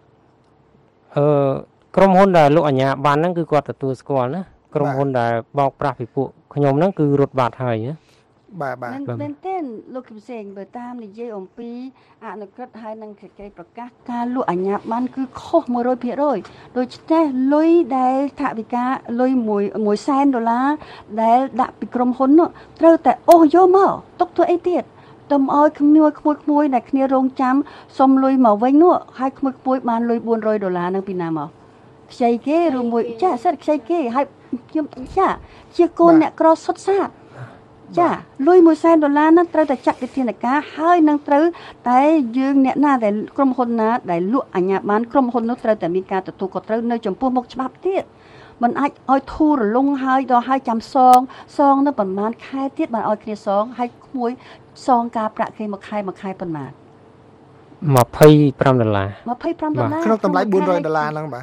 S14: ក្រុមហ៊ុនដែលលក់អាជ្ញាប័ណ្ណហ្នឹងគឺគាត់ទទួលស្គាល់ណាក្រុមហ៊ុនដែលបោកប្រាស់ពីពួកខ្ញុំហ្នឹងគឺរត់បាត់ហើយណា
S12: បាទ
S13: មែនទេលោកគឹមសេងបើតាមនិយាយអំពីអនុក្រឹត្យហើយនឹងសេចក្តីប្រកាសការលក់អាជ្ញាប័ណ្ណគឺខុស 100% ដូច្នេះលុយដែលថវិកាលុយ$100,000ដែលដាក់ពីក្រុមហ៊ុននោះត្រូវតែអូសយកមកទុកធ្វើអីទៀតតំឲ្យក្មួយដែលគ្នារងចាំសុំលុយមកវិញនោះហើយក្មួយបានលុយ$400នឹងពីណាមកខ្ចីគេឬមួយចាសិតខ្ចីគេហើយខ្ញុំចាជាកូនអ្នកក្រសុទ្ធសាធចាលុយ$100,000ហ្នឹងត្រូវតែចាត់វិធានការហើយនឹងត្រូវតែយើងអ្នកណាដែលក្រុមហ៊ុនណាដែលលក់អាជ្ញាប័ណ្ណក្រុមហ៊ុននោះត្រូវតែមានការទទួលខុសត្រូវនៅចំពោះមុខច្បាប់ទៀតមិនអាចឲ្យធូររលុងហើយដល់ឲ្យចាំសងនៅប្រហែលខែទៀតបានឲ្យគ្នាសងហើយក្មួយសងការប្រាក់គេមួយខែប៉ុន្មាន
S14: $25
S13: $25
S12: ក្នុងតម្លៃ$400ហ្នឹងបាទ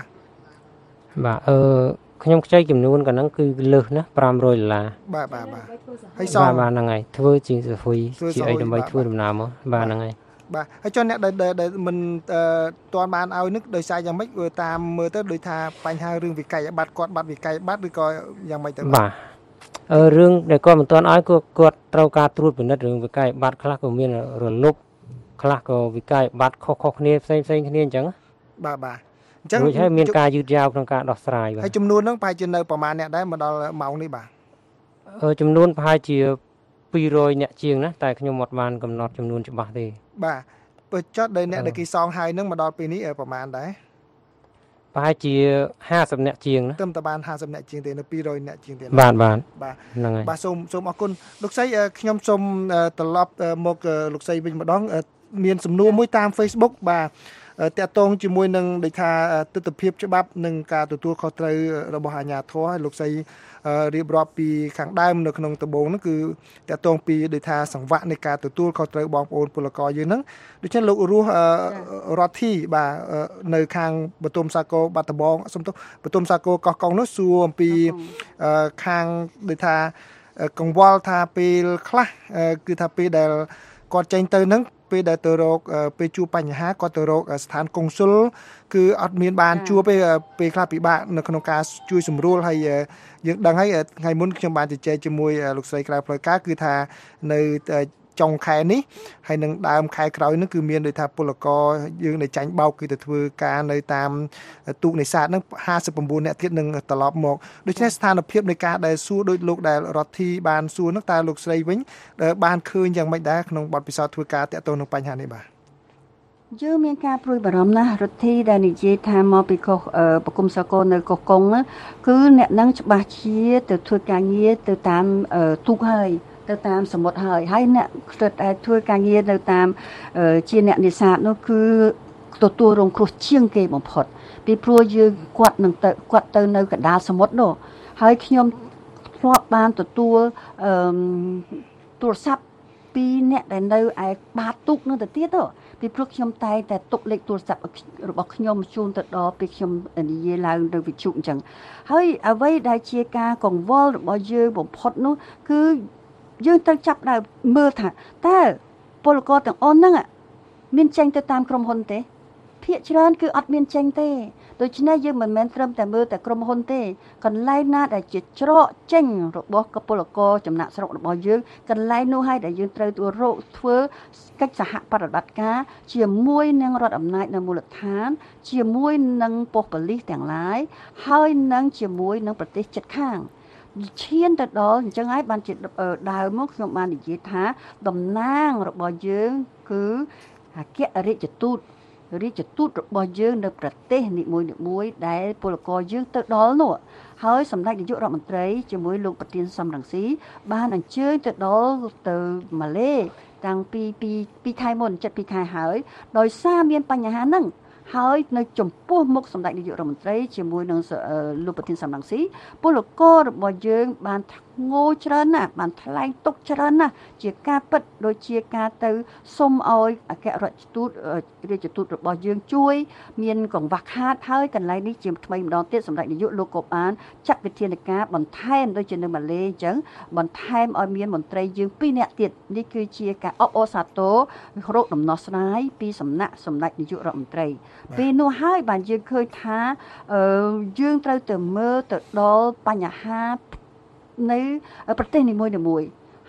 S14: ខ្ញុំខ្ចីចំនួនកាលហ្នឹងគឺលើសណា$500
S12: បាទហើយសង
S14: បាទហ្នឹងហើយធ្វើជាសហ្វីជាអីដើម្បីធ្វើដំណើរមកបាទហ្នឹងហើយ
S12: បាទហើយចុះអ្នកដែលមិនទាន់បានឲ្យនឹកដោយសារយ៉ាងម៉េចតាមមើលទៅដូចថាបញ្ហារឿងវិក័យប័ត្រគាត់បាត់វិក័យប័ត្រឬក៏យ៉ាងម៉េចទៅ
S14: បាទរឿងដែលគាត់មិនទាន់ឲ្យគាត់ត្រូវការត្រួតពិនិត្យរឿងវិក័យប័ត្រខ្លះក៏មានរលុបខ្លះក៏វិក័យប័ត្រខុសគ្នាផ្សេងគ្នាអញ្ចឹង
S12: បាទអញ្ចឹង
S14: រួចហើយមានការយឺតយ៉ាវក្នុងការដោះស្រាយ
S12: បាទហើយចំនួនហ្នឹងប្រហែលជានៅប្រមាណអ្នកដែរមកដល់ម៉ោងនេះបាទ
S14: ចំនួនប្រហែលជា200អ្នកជាងណាតែខ្ញុំអត់បានកំណត់ចំនួនច្បាស់ទេ
S12: បាទបើចុះដែលអ្នកដែលគេសងហើយហ្នឹងមកដល់ពេលនេះប្រហែលដែរ
S14: ប្រហែលជា50អ្នកជាងណា
S12: ត្រឹមតែបាន50អ្នកជាងទេនៅ200អ្នកជាងទេ
S14: បាទ
S12: ហ្នឹងហើយបាទសូមអរគុណលោកស្រីខ្ញុំសូមត្រឡប់មកលោកស្រីវិញម្ដងមានសំណួរមួយតាម Facebook បាទតកតងជាមួយនឹងដូចថាទស្សនវិជ្ជាច្បាប់និងការទទួលខុសត្រូវរបស់អាជ្ញាធរហើយលោកស្រីរៀបរាប់ពីខាងដើមនៅក្នុងដំបូងហ្នឹងគឺតកតងពីដូចថាសង្វាក់នៃការទទួលខុសត្រូវបងប្អូនពលករយើងហ្នឹងដូច្នេះលោករស់រដ្ឋីបាទនៅខាងបតុមសាគរបាត់ដំបងសុំទោសបតុមសាគរកោះកុងនោះសួរអំពីខាងដូចថាកង្វល់ថាពេលខ្លះគឺថាពេលដែលគាត់ចេញទៅហ្នឹងពេលដែលទៅរកពេលជួបបញ្ហាគាត់ទៅរកស្ថានកុងស៊ុលគឺអត់មានបានជួបទេពេលខ្លះពិបាកនៅក្នុងការជួយសម្រួលហើយយើងដឹងហើយថ្ងៃមុនខ្ញុំបានជជែកជាមួយលោកស្រីក្រៅផ្លូវការគឺថានៅចុងខែនេះហើយនឹងដើមខែក្រោយនោះគឺមានដូចថាពលករយើងដែលចាញ់បោកគឺទៅធ្វើការនៅតាមទូកនេសាទហ្នឹង59អ្នកទៀតនឹងត្រឡប់មកដូច្នេះស្ថានភាពនៃការដែលសួរដូចលោកដែលរដ្ឋីបានសួរនោះតើលោកស្រីវិញបានឃើញយ៉ាងម៉េចដែរក្នុងបទពិសោធន៍ធ្វើការតាក់ទងនឹងបញ្ហានេះបាទ
S13: យើងមានការព្រួយបារម្ភណាស់រដ្ឋីដែលនិយាយថាមកពីខុសបង្គំសកលនៅកោះកុងគឺអ្នកនឹងច្បាស់ជាទៅធ្វើការងារទៅតាមទូកហើយទៅតាមសមុទ្រហើយអ្នកធ្វើការងារនៅតាមជាអ្នកនេសាទនោះគឺទទួលរងគ្រោះជាងគេបំផុតពីព្រោះយើងគាត់ទៅនៅកណ្ដាលសមុទ្រនោះហើយខ្ញុំធ្លាប់បានទទួលទូរស័ព្ទពីអ្នកដែលនៅឯបាតទូកនោះទៅទៀតពីព្រោះខ្ញុំតែទុកលេខទូរស័ព្ទរបស់ខ្ញុំជូនទៅដល់ពេលខ្ញុំនិយាយឡើងនៅវិទ្យុអញ្ចឹងហើយអ្វីដែលជាការកង្វល់របស់យើងបំផុតនោះគឺយើងត្រូវចាប់ដើមមើលថាតើពលករទាំងអស់ហ្នឹងមានចេញទៅតាមក្រុមហ៊ុនទេភាគច្រើនគឺអត់មានចេញទេដូច្នេះយើងមិនមែនត្រឹមតែមើលតែក្រុមហ៊ុនទេកន្លែងណាដែលជាច្រកចេញរបស់ពលករចំណាក់ស្រុករបស់យើងកន្លែងនោះហើយដែលយើងត្រូវធ្វើកិច្ចសហប្រតិបត្តិការជាមួយនឹងរដ្ឋអំណាចនៅមូលដ្ឋានជាមួយនឹងប៉ុស្តិ៍ប៉ូលីសទាំងឡាយហើយនឹងជាមួយនឹងប្រទេសជិតខាងឈានទៅដល់អញ្ចឹងហើយបានជាដើមមកខ្ញុំបាននិយាយថាតំណាងរបស់យើងគឺអគ្គរដ្ឋទូតរបស់យើងនៅប្រទេសនីមួយៗដែលពលករយើងទៅដល់នោះហើយសម្ដេចនាយករដ្ឋមន្ត្រីជាមួយលោកប្រធានសំរងស៊ីបានអញ្ជើញទៅដល់ទៅម៉ាឡេតាំងពីខែមុន7 ខែហើយដោយសារមានបញ្ហាហ្នឹងហើយនៅចំពោះមុខសម្ដេចនាយករដ្ឋមន្ត្រីជាមួយនឹងលោកប្រធានសំរងស៊ីពលកររបស់យើងបានងោច្រើនណាស់បានថ្លែងទុកច្រើនណាស់ជាការពិតដូចជាការទៅសុំឲ្យអគ្គរដ្ឋទូតរាជទូតរបស់យើងជួយមានកង្វះខាតហើយកន្លែងនេះជាថ្មីម្ដងទៀតសម្ដេចនាយកលោកក៏បានចាត់វិធានការបន្ថែមដូចជានៅម៉ាឡេអញ្ចឹងបន្ថែមឲ្យមានមន្ត្រីយើង2នាក់ទៀតនេះគឺជាការអបអរសាទររកដំណោះស្រាយពីសំណាក់សម្ដេចនាយករដ្ឋមន្ត្រីពេលនោះហើយបានយើងឃើញថាយើងត្រូវទៅមើលទៅដល់បញ្ហានៅប្រទេសនីមួយៗហ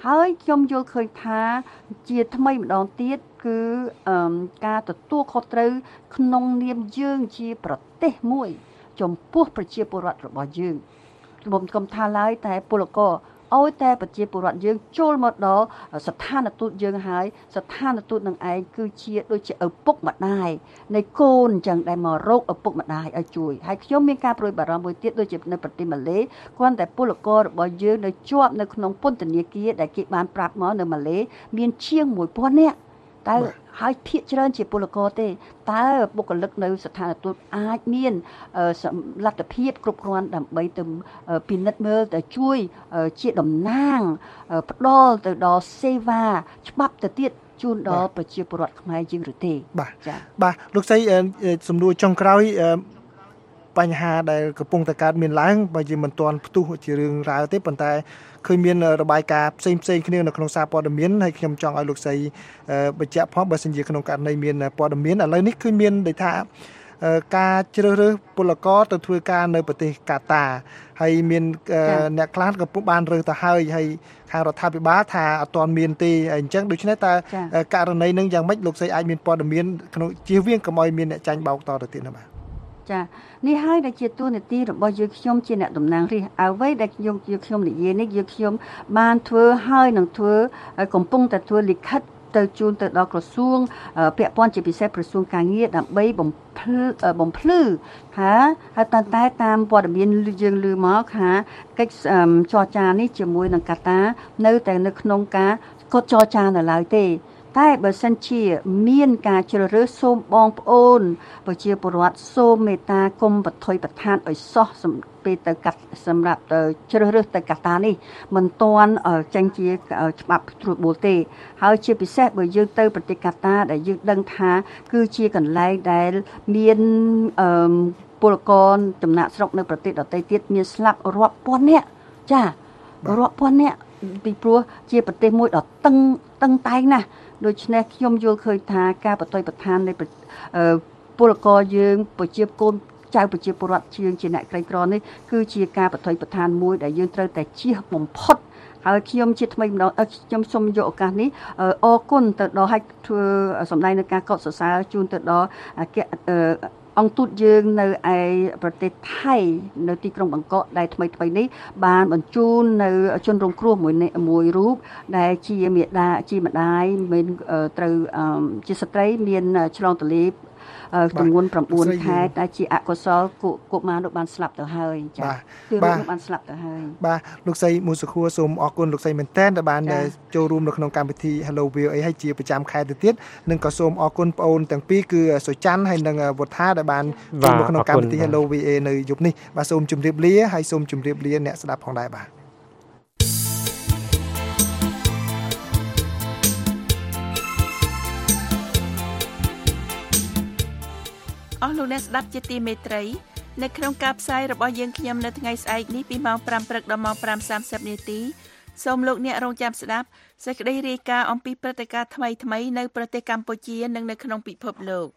S13: ហើយខ្ញុំយល់ឃើញថាជាថ្មីម្ដងទៀតគឺការទទួលខុសត្រូវក្នុងនាមយើងជាប្រទេសមួយចំពោះប្រជាពលរដ្ឋរបស់យើងខ្ញុំថាឡើយតែពលករឲ្យតែប្រជាពលរដ្ឋយើងចូលមកដល់ស្ថានទូតយើងហើយស្ថានទូតនឹងឯងគឺជាដូចជាឪពុកម្ដាយនៃកូនអញ្ចឹងដែលមករកឪពុកម្ដាយឲ្យជួយហើយខ្ញុំមានការព្រួយបារម្ភមួយទៀតដូចជានៅប្រទេសម៉ាឡេគ្រាន់តែពលកររបស់យើងនៅជាប់នៅក្នុងពន្ធនាគារដែលគេបានប្រាប់មកនៅម៉ាឡេមានជាង 1000 នាក់តើហើយភាគច្រើនជាពលករទេតើបុគ្គលិកនៅស្ថានទូតអាចមានលទ្ធភាពគ្រប់គ្រាន់ដើម្បីទៅពិនិត្យមើលទៅជួយជាតំណាងផ្ដល់ទៅដល់សេវាច្បាប់ទៅទៀតជូនដល់ប្រជាពលរដ្ឋខ្មែរយើងឬទេ
S12: បាទលោកស្រីសំណួរចុងក្រោយបញ្ហាដែលកំពុងតែកើតមានឡើងបើជាមិនទាន់ផ្ទុះជារឿងរ៉ាវទេប៉ុន្តែឃើញមានរបាយការណ៍ផ្សេងគ្នានៅក្នុងសារព័ត៌មានហើយខ្ញុំចង់ឲ្យលោកស្រីបញ្ជាក់ផងបើសិនជាក្នុងករណីមានព័ត៌មានឥឡូវនេះគឺមានន័យថាការជ្រើសរើសពលករទៅធ្វើការនៅប្រទេសកាតាហើយមានអ្នកខ្លះក៏ពុំបានរើសទៅហើយខាងរដ្ឋាភិបាលថាអត់ទាន់មានទេអញ្ចឹងដូច្នេះតើករណីនឹងយ៉ាងម៉េចលោកស្រីអាចមានព័ត៌មានក្នុងជៀសវាងកុំឲ្យមានអ្នកចាញ់បោកតទៅទៀតណាបាទ
S13: ចានេះហើយដែលជាទូនាទីរបស់យើងខ្ញុំជាអ្នកតំណាងរាស្ត្រអ្វីដែលខ្ញុំនិយាយនេះយើងខ្ញុំបានធ្វើហើយនឹងធ្វើកំពុងតែធ្វើលិខិតទៅជូនទៅដល់ក្រសួងពាក់ព័ន្ធជាពិសេសក្រសួងការងារដើម្បីបំភ្លឺថាហើយតែតាមព័ត៌មានយើងឮមកថាកិច្ចចរចានេះជាមួយនឹងកាតានៅតែនៅក្នុងការកត់ចរចានៅឡើយទេតែបើសិនជាមានការជ្រើសរើសសូមបងប្អូនប្រជាពលរដ្ឋសូមមេត្តាគុំបថុយប្រឋានឲ្យសោះពេលទៅកាត់សម្រាប់ទៅជ្រើសរើសទៅកាតានេះមិនទាន់ចេញជាច្បាប់ត្រួតបួលទេហើយជាពិសេសបើយើងទៅប្រទេសកាតាដែលយើងដឹងថាគឺជាកន្លែងដែលមានពលករចំណាក់ស្រុកនៅប្រទេសដទៃទៀតមានស្លាប់រាប់ពាន់នាក់ចារាប់ពាន់នាក់ពីព្រោះជាប្រទេសមួយដ៏តឹងតែងណាស់ដូច្នេះខ្ញុំយល់ឃើញថាការបតុយប្រឋាននៃពលករយើងប្រជាកូនចៅប្រជាពលរដ្ឋជាអ្នកក្រីក្រនេះគឺជាការបតុយប្រឋានមួយដែលយើងត្រូវតែជៀសបំផុតហើយខ្ញុំជាថ្មីម្ដងខ្ញុំសូមយកឱកាសនេះអរគុណទៅដល់ឲ្យធ្វើសម្ដែងនៅការកោតសរសើរជូនទៅដល់អង្គទូតយើងនៅឯប្រទេសថៃនៅទីក្រុងបាងកកដែលថ្មីនេះបានបញ្ជូននៅជនរងគ្រោះមួយរូបដែលជាម្ដាយមានត្រូវជាស្ត្រីមានឆ្លងទលេទម្ងន់9ខែតែជាអកុសលកុមារនោះបានស្លាប់ទៅហើយចា៎គឺលោកបានស្លាប់ទៅហើយ
S12: បាទលោកស្រីមូសុខួរសូមអរគុណលោកស្រីមែនតែនដែលបានចូលរួមនៅក្នុងកម្មវិធី Hello VOA ហើយជាប្រចាំខែទៅទៀតនិងក៏សូមអរគុណបងប្អូនទាំងពីរគឺសុច័ន្ទហើយនិងវុធាដែលបានចូលមកក្នុងកម្មវិធី Hello VOA នៅយប់នេះបាទសូមជម្រាបលាហើយសូមជម្រាបលាអ្នកស្ដាប់ផងដែរបាទ
S3: អស់លោកអ្នកស្ដាប់ជាទីមេត្រីនៅក្នុងការផ្សាយរបស់យើងខ្ញុំនៅថ្ងៃស្អែកនេះពីម៉ោង 5 ព្រឹកដល់ម៉ោង 5:30 នាទីសូមលោកអ្នករងចាំស្ដាប់សេចក្តីរាយការណ៍អំពីព្រឹត្តិការណ៍ថ្មីៗនៅប្រទេសកម្ពុជានិងនៅក្នុងពិភពលោក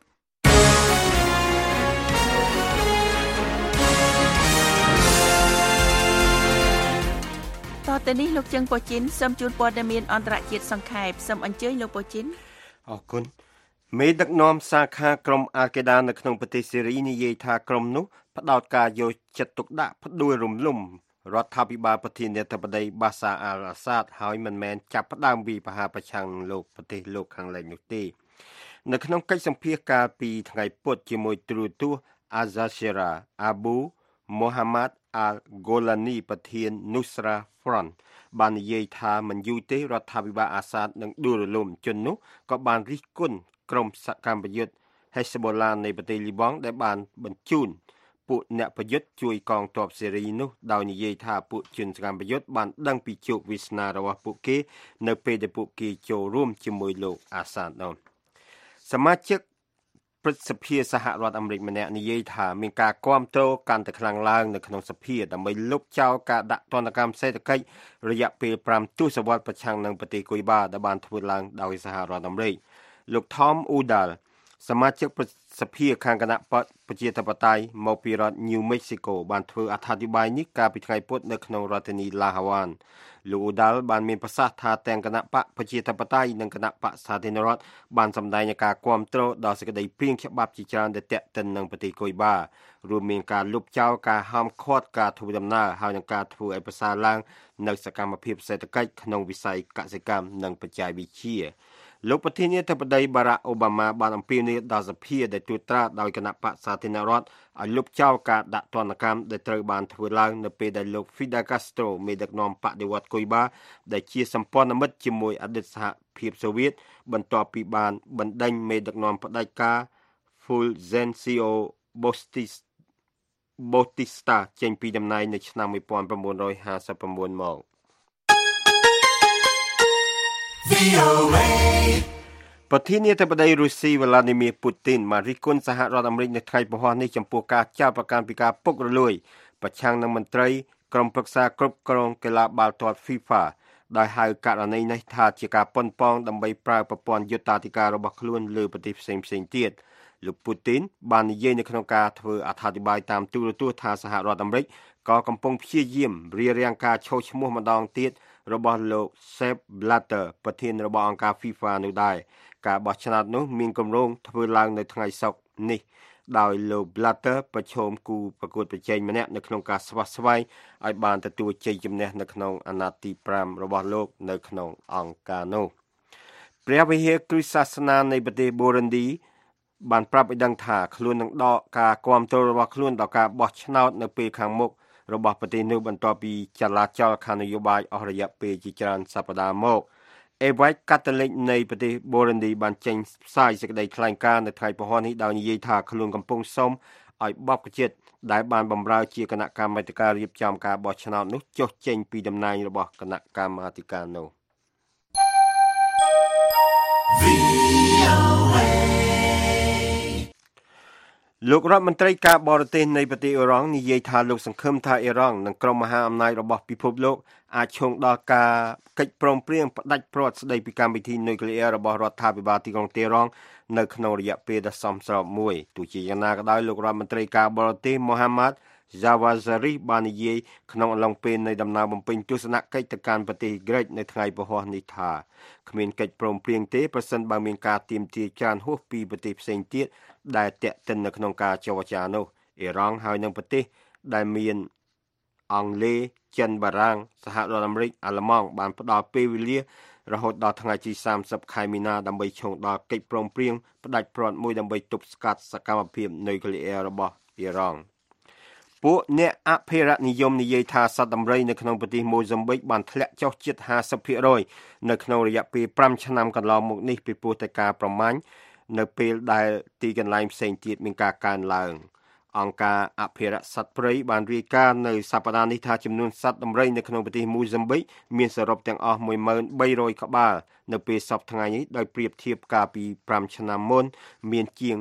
S3: តទៅនេះលោកជឹងប៉ូជីនសូមជូនព័ត៌មានអន្តរជាតិសង្ខេបសូមអញ្ជើញលោកប៉ូជីន
S4: អរគុណមេដឹកនាំសាខាក្រុមអាល់កេដានៅក្នុងប្រទេសសេរីនិយាយថាក្រុមនោះផ្ដោតការយកចិត្តទុកដាក់ផ្ដួលរំលំរដ្ឋាភិបាលប្រធានាធិបតីបាសាអាល់អាសាដហើយមិនមែនចាប់ផ្ដើមវិបហាប្រឆាំងលោកប្រទេសលោកខាងលិចនោះទេនៅក្នុងកិច្ចសម្ភាសន៍កាលពីថ្ងៃពុធជាមួយទូរទស្សន៍អាហ្សាសេរ៉ាអាប៊ូមូហាម៉ាត់អាល់ហ្គូឡានីប្រធាននូស្រាហ្វ្រន់បាននិយាយថាមិនយូរទេរដ្ឋាភិបាលអាសាដនឹងដួលរលំជននោះក៏បានរិះគន់ក្រុមសកម្មប្រយុទ្ធ Hezbollah នៃប្រទេសលីបង់ដែលបានបញ្ជូនពួកអ្នកប្រយុទ្ធជួយកងទ័ពសេរីនោះដោយនិយាយថាពួកជនសកម្មប្រយុទ្ធបានដឹងពីជោគវាសនារបស់ពួកគេនៅពេលដែលពួកគេចូលរួមជាមួយលោកអាសាដនោះសមាជិកព្រឹទ្ធសភាសហរដ្ឋអាមេរិកម្នាក់និយាយថាមានការគាំទ្រកាន់តែខ្លាំងឡើងនៅក្នុងសភាដើម្បីលុបចោលការដាក់ទណ្ឌកម្មសេដ្ឋកិច្ចរយៈពេល5ទសវត្សរ៍ប្រឆាំងនឹងប្រទេសគុយបាដែលបានធ្វើឡើងដោយសហរដ្ឋអាមេរិកលោក Tom Udall សមាជិកសភាខាងគណៈបកប្រជាធិបតេយ្យមកពីរដ្ឋ New Mexico បានធ្វើអត្ថាធិប្បាយនេះកាលពីថ្ងៃពុធនៅក្នុងរដ្ឋធានី La Havana លោកអូដាល់បានមានប្រសាសន៍ថាទាំងគណៈបកប្រជាធិបតេយ្យនិងគណៈបកសាធារណរដ្ឋបានសម្ដែងការគាំទ្រដល់សេចក្តីព្រាងច្បាប់ជាច្រើនដែលទាក់ទិននឹងប្រទេសកុយបារួមមានការលុបចោលការហាមឃាត់ការធ្វើដំណើរហើយនិងការធ្វើឲ្យប្រសើរឡើងនៅសកម្មភាពសេដ្ឋកិច្ចក្នុងវិស័យកសិកម្មនិងបច្ចេកវិទ្យាលោកប្រធានាធិបតីបារ៉ាក់អូបាម៉ាបានអំពាវនាវដល់សភាដែលត្រួតត្រាដោយគណៈបកសាធារណរដ្ឋឲ្យលុបចោលការដាក់ទណ្ឌកម្មដែលត្រូវបានធ្វើឡើងនៅពេលដែលលោក Fidel Castro មេដឹកនាំបដិវត្តន៍កុយបាដែលជាសម្ព័ន្ធមិត្តជាមួយអតីតសហភាពសូវៀតបន្ទាប់ពីបានបណ្ដេញមេដឹកនាំផ្ដាច់ការ Fulgencio Bautista ចេញពីតំណែងនៅឆ្នាំ1959មក ប្រធានាធិបតីរុស្ស៊ី Vladimir Putin បានរិះគន់សហរដ្ឋអាមេរិកនៅថ្ងៃពហុនេះចំពោះការចោទប្រកាន់ពីការពុករលួយប្រឆាំងនឹងមន្ត្រីក្រុមប្រឹក្សាគ្រប់គ្រងកីឡាបាល់ទាត់ FIFA ដោយហៅករណីនេះថាជាការប៉ុនប៉ងដើម្បីប្រើប្រព័ន្ធយុត្តាធិការរបស់ខ្លួនលើប្រទេសផ្សេងៗទៀតលោក Putin បាននិយាយនៅក្នុងការធ្វើអត្ថាធិប្បាយតាមទូរទស្សន៍ថាសហរដ្ឋអាមេរិកក៏កំពុងព្យាយាមរារាំងការឈោះឈ្មោះម្ដងទៀតរបស់លោក Sepp Blatter ប្រធានរបស់អង្គការ FIFA នោះដែរការបោះឆ្នោតនោះមានគម្រោងធ្វើឡើងនៅថ្ងៃសុក្រនេះដោយលោក Blatter ប្រឈមគូប្រកួតប្រជែងម្នាក់នៅក្នុងការស្វាស្វែងឲ្យបានទទួលជ័យជំនះនៅក្នុងអាណត្តិទី5របស់លោកនៅក្នុងអង្គការនោះព្រះវិហារគ្រិស្តសាសនានៃប្រទេសបូរ៉ុនឌីបានប្រាប់ឲ្យដឹងថាខ្លួននឹងដកការគាំទ្ររបស់ខ្លួនដល់ការបោះឆ្នោតនៅពេលខាងមុខរបស់ប្រទេសនោះបន្ទាប់ពីចលាចលខាងនយោបាយអស់រយៈពេលជាច្រើនសប្តាហ៍មកអេវ៉ៃកាតូលិកនៃប្រទេសបូរ៉ុនឌីបានចេញផ្សាយសេចក្តីថ្លែងការណ៍នៅថ្ងៃពហុនេះដោយនិយាយថាខ្លួនកំពុងសូមឲ្យបព្វជិតដែលបានបម្រើជាគណៈកម្មាធិការរៀបចំការបោះឆ្នោតនោះចុះចេញពីតំណែងរបស់គណៈកម្មាធិការនោះលោករដ្ឋមន្ត្រីការបរទេសនៃប្រទេសអ៊ីរ៉ង់និយាយថាលោកសង្ឃឹមថាអ៊ីរ៉ង់និងក្រុមមហាអំណាចរបស់ពិភពលោកអាចឈោងដល់ការកិច្ចព្រមព្រៀងផ្ដាច់ព្រ័ត្រស្ដីពីកម្មវិធីនុយក្លេអ៊ែររបស់រដ្ឋាភិបាលទីក្រុងតេហរ៉ង់នៅក្នុងរយៈពេលដ៏សមស្របមួយទោះជាយ៉ាងណាក៏ដោយលោករដ្ឋមន្ត្រីការបរទេសមូហាម៉ាត់ Javad Zarif បាននិយាយក្នុងអំឡុងពេលនៃដំណើរបំពេញទស្សនកិច្ចទៅកាន់ប្រទេសក្រិកនៅថ្ងៃពហុនេះថាគ្មានកិច្ចព្រមព្រៀងទេប្រសិនបើមានការទាមទារច្រើនហួសពីប្រទេសផ្សេងទៀតដែលតាក់ទិននៅក្នុងការចរចានោះអ៊ីរ៉ង់ហើយនិងប្រទេសដែលមានអង់គ្លេសចិនបារាំងសហរដ្ឋអាមេរិកអាល្លឺម៉ង់បានផ្ដល់ពេលវេលារហូតដល់ថ្ងៃទី30ខែមីនាដើម្បីឈោងដល់កិច្ចព្រមព្រៀងផ្ដាច់ព្រ័ត្រមួយដើម្បីទប់ស្កាត់សកម្មភាពនុយក្លេអ៊ែររបស់អ៊ីរ៉ង់ពួកអ្នកអភិរក្សនិយមនិយាយថាសត្វដំរីនៅក្នុងប្រទេសម៉ូហ្សាំប៊ិកបានធ្លាក់ចុះជិត 50% នៅក្នុងរយៈពេល5ឆ្នាំកន្លងមកនេះពីព្រោះតែការប្រមាញ់នៅពេលដែលទីកន្លែងផ្សេងទៀតមានការកើនឡើងអង្គការអភិរក្សសត្វព្រៃបានរាយការណ៍នៅសប្តាហ៍នេះថាចំនួនសត្វដំរីនៅក្នុងប្រទេសម៉ូហ្សាំប៊ិកមានសរុបទាំងអស់ 1300 ក្បាលនៅពេលសប្តាហ៍ថ្ងៃនេះដោយប្រៀបធៀបកាលពី5ឆ្នាំមុនមានជាង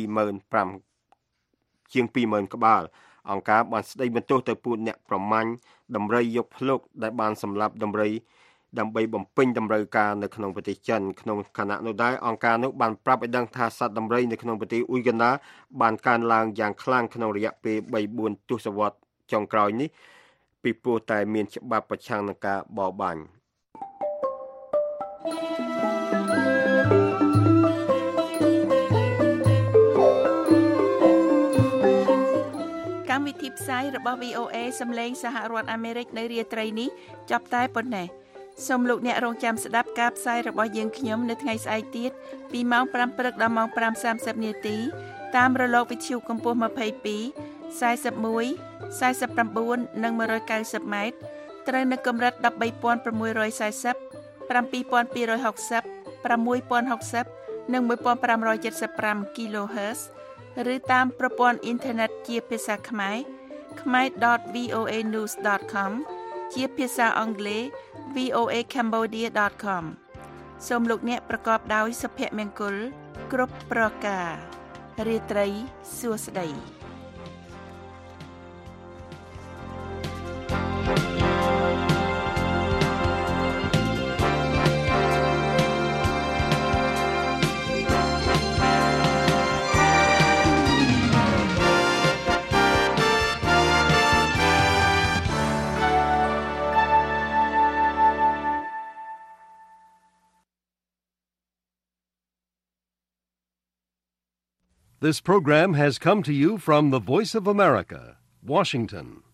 S4: 20,000 ក្បាលអង្គការបានស្ដីបន្ទោសទៅពួកអ្នកប្រមាញ់ដំរីយកភ្លុកដែលបានសម្លាប់ដំរីដើម្បីបំពេញតម្រូវការនៅក្នុងប្រទេសចិនក្នុងខណៈនោះដែរអង្គការនោះបានប្រាប់ឲ្យដឹងថាសត្វដំរីនៅក្នុងប្រទេសអ៊ុយហ្គាណាបានកើនឡើងយ៉ាងខ្លាំងក្នុងរយៈពេល 3-4 ទសវត្សរ៍ចុងក្រោយនេះពីព្រោះតែមានច្បាប់ប្រឆាំងនឹងការបរបាញ់
S3: កម្មវិធីផ្សាយរបស់ VOA សម្លេងសហរដ្ឋអាមេរិកនៅរាត្រីនេះចប់តែប៉ុណ្ណេះសូមលោកអ្នករងចាំស្ដាប់ការផ្សាយរបស់យើងខ្ញុំនៅថ្ងៃស្អែកទៀតពីម៉ោង 5 ព្រឹកដល់ម៉ោង 5:30 នាទីតាមរលកវិទ្យុកម្ពស់ 22 41 49 និង 190 ម៉ែត្រត្រូវនៅកម្រិត 13,640 7,260 6,060 និង 1,575 kHz ឬតាមប្រព័ន្ធអ៊ីនធឺណិតជាភាសាខ្មែរ khmer.voanews.com ជាភាសាអង់គ្លេស voacambodia.com សូមលោកអ្នកប្រកបដោយសុភមង្គលគ្រប់ប្រការរាត្រីសួស្តី
S1: This program has come to you from the Voice of America, Washington.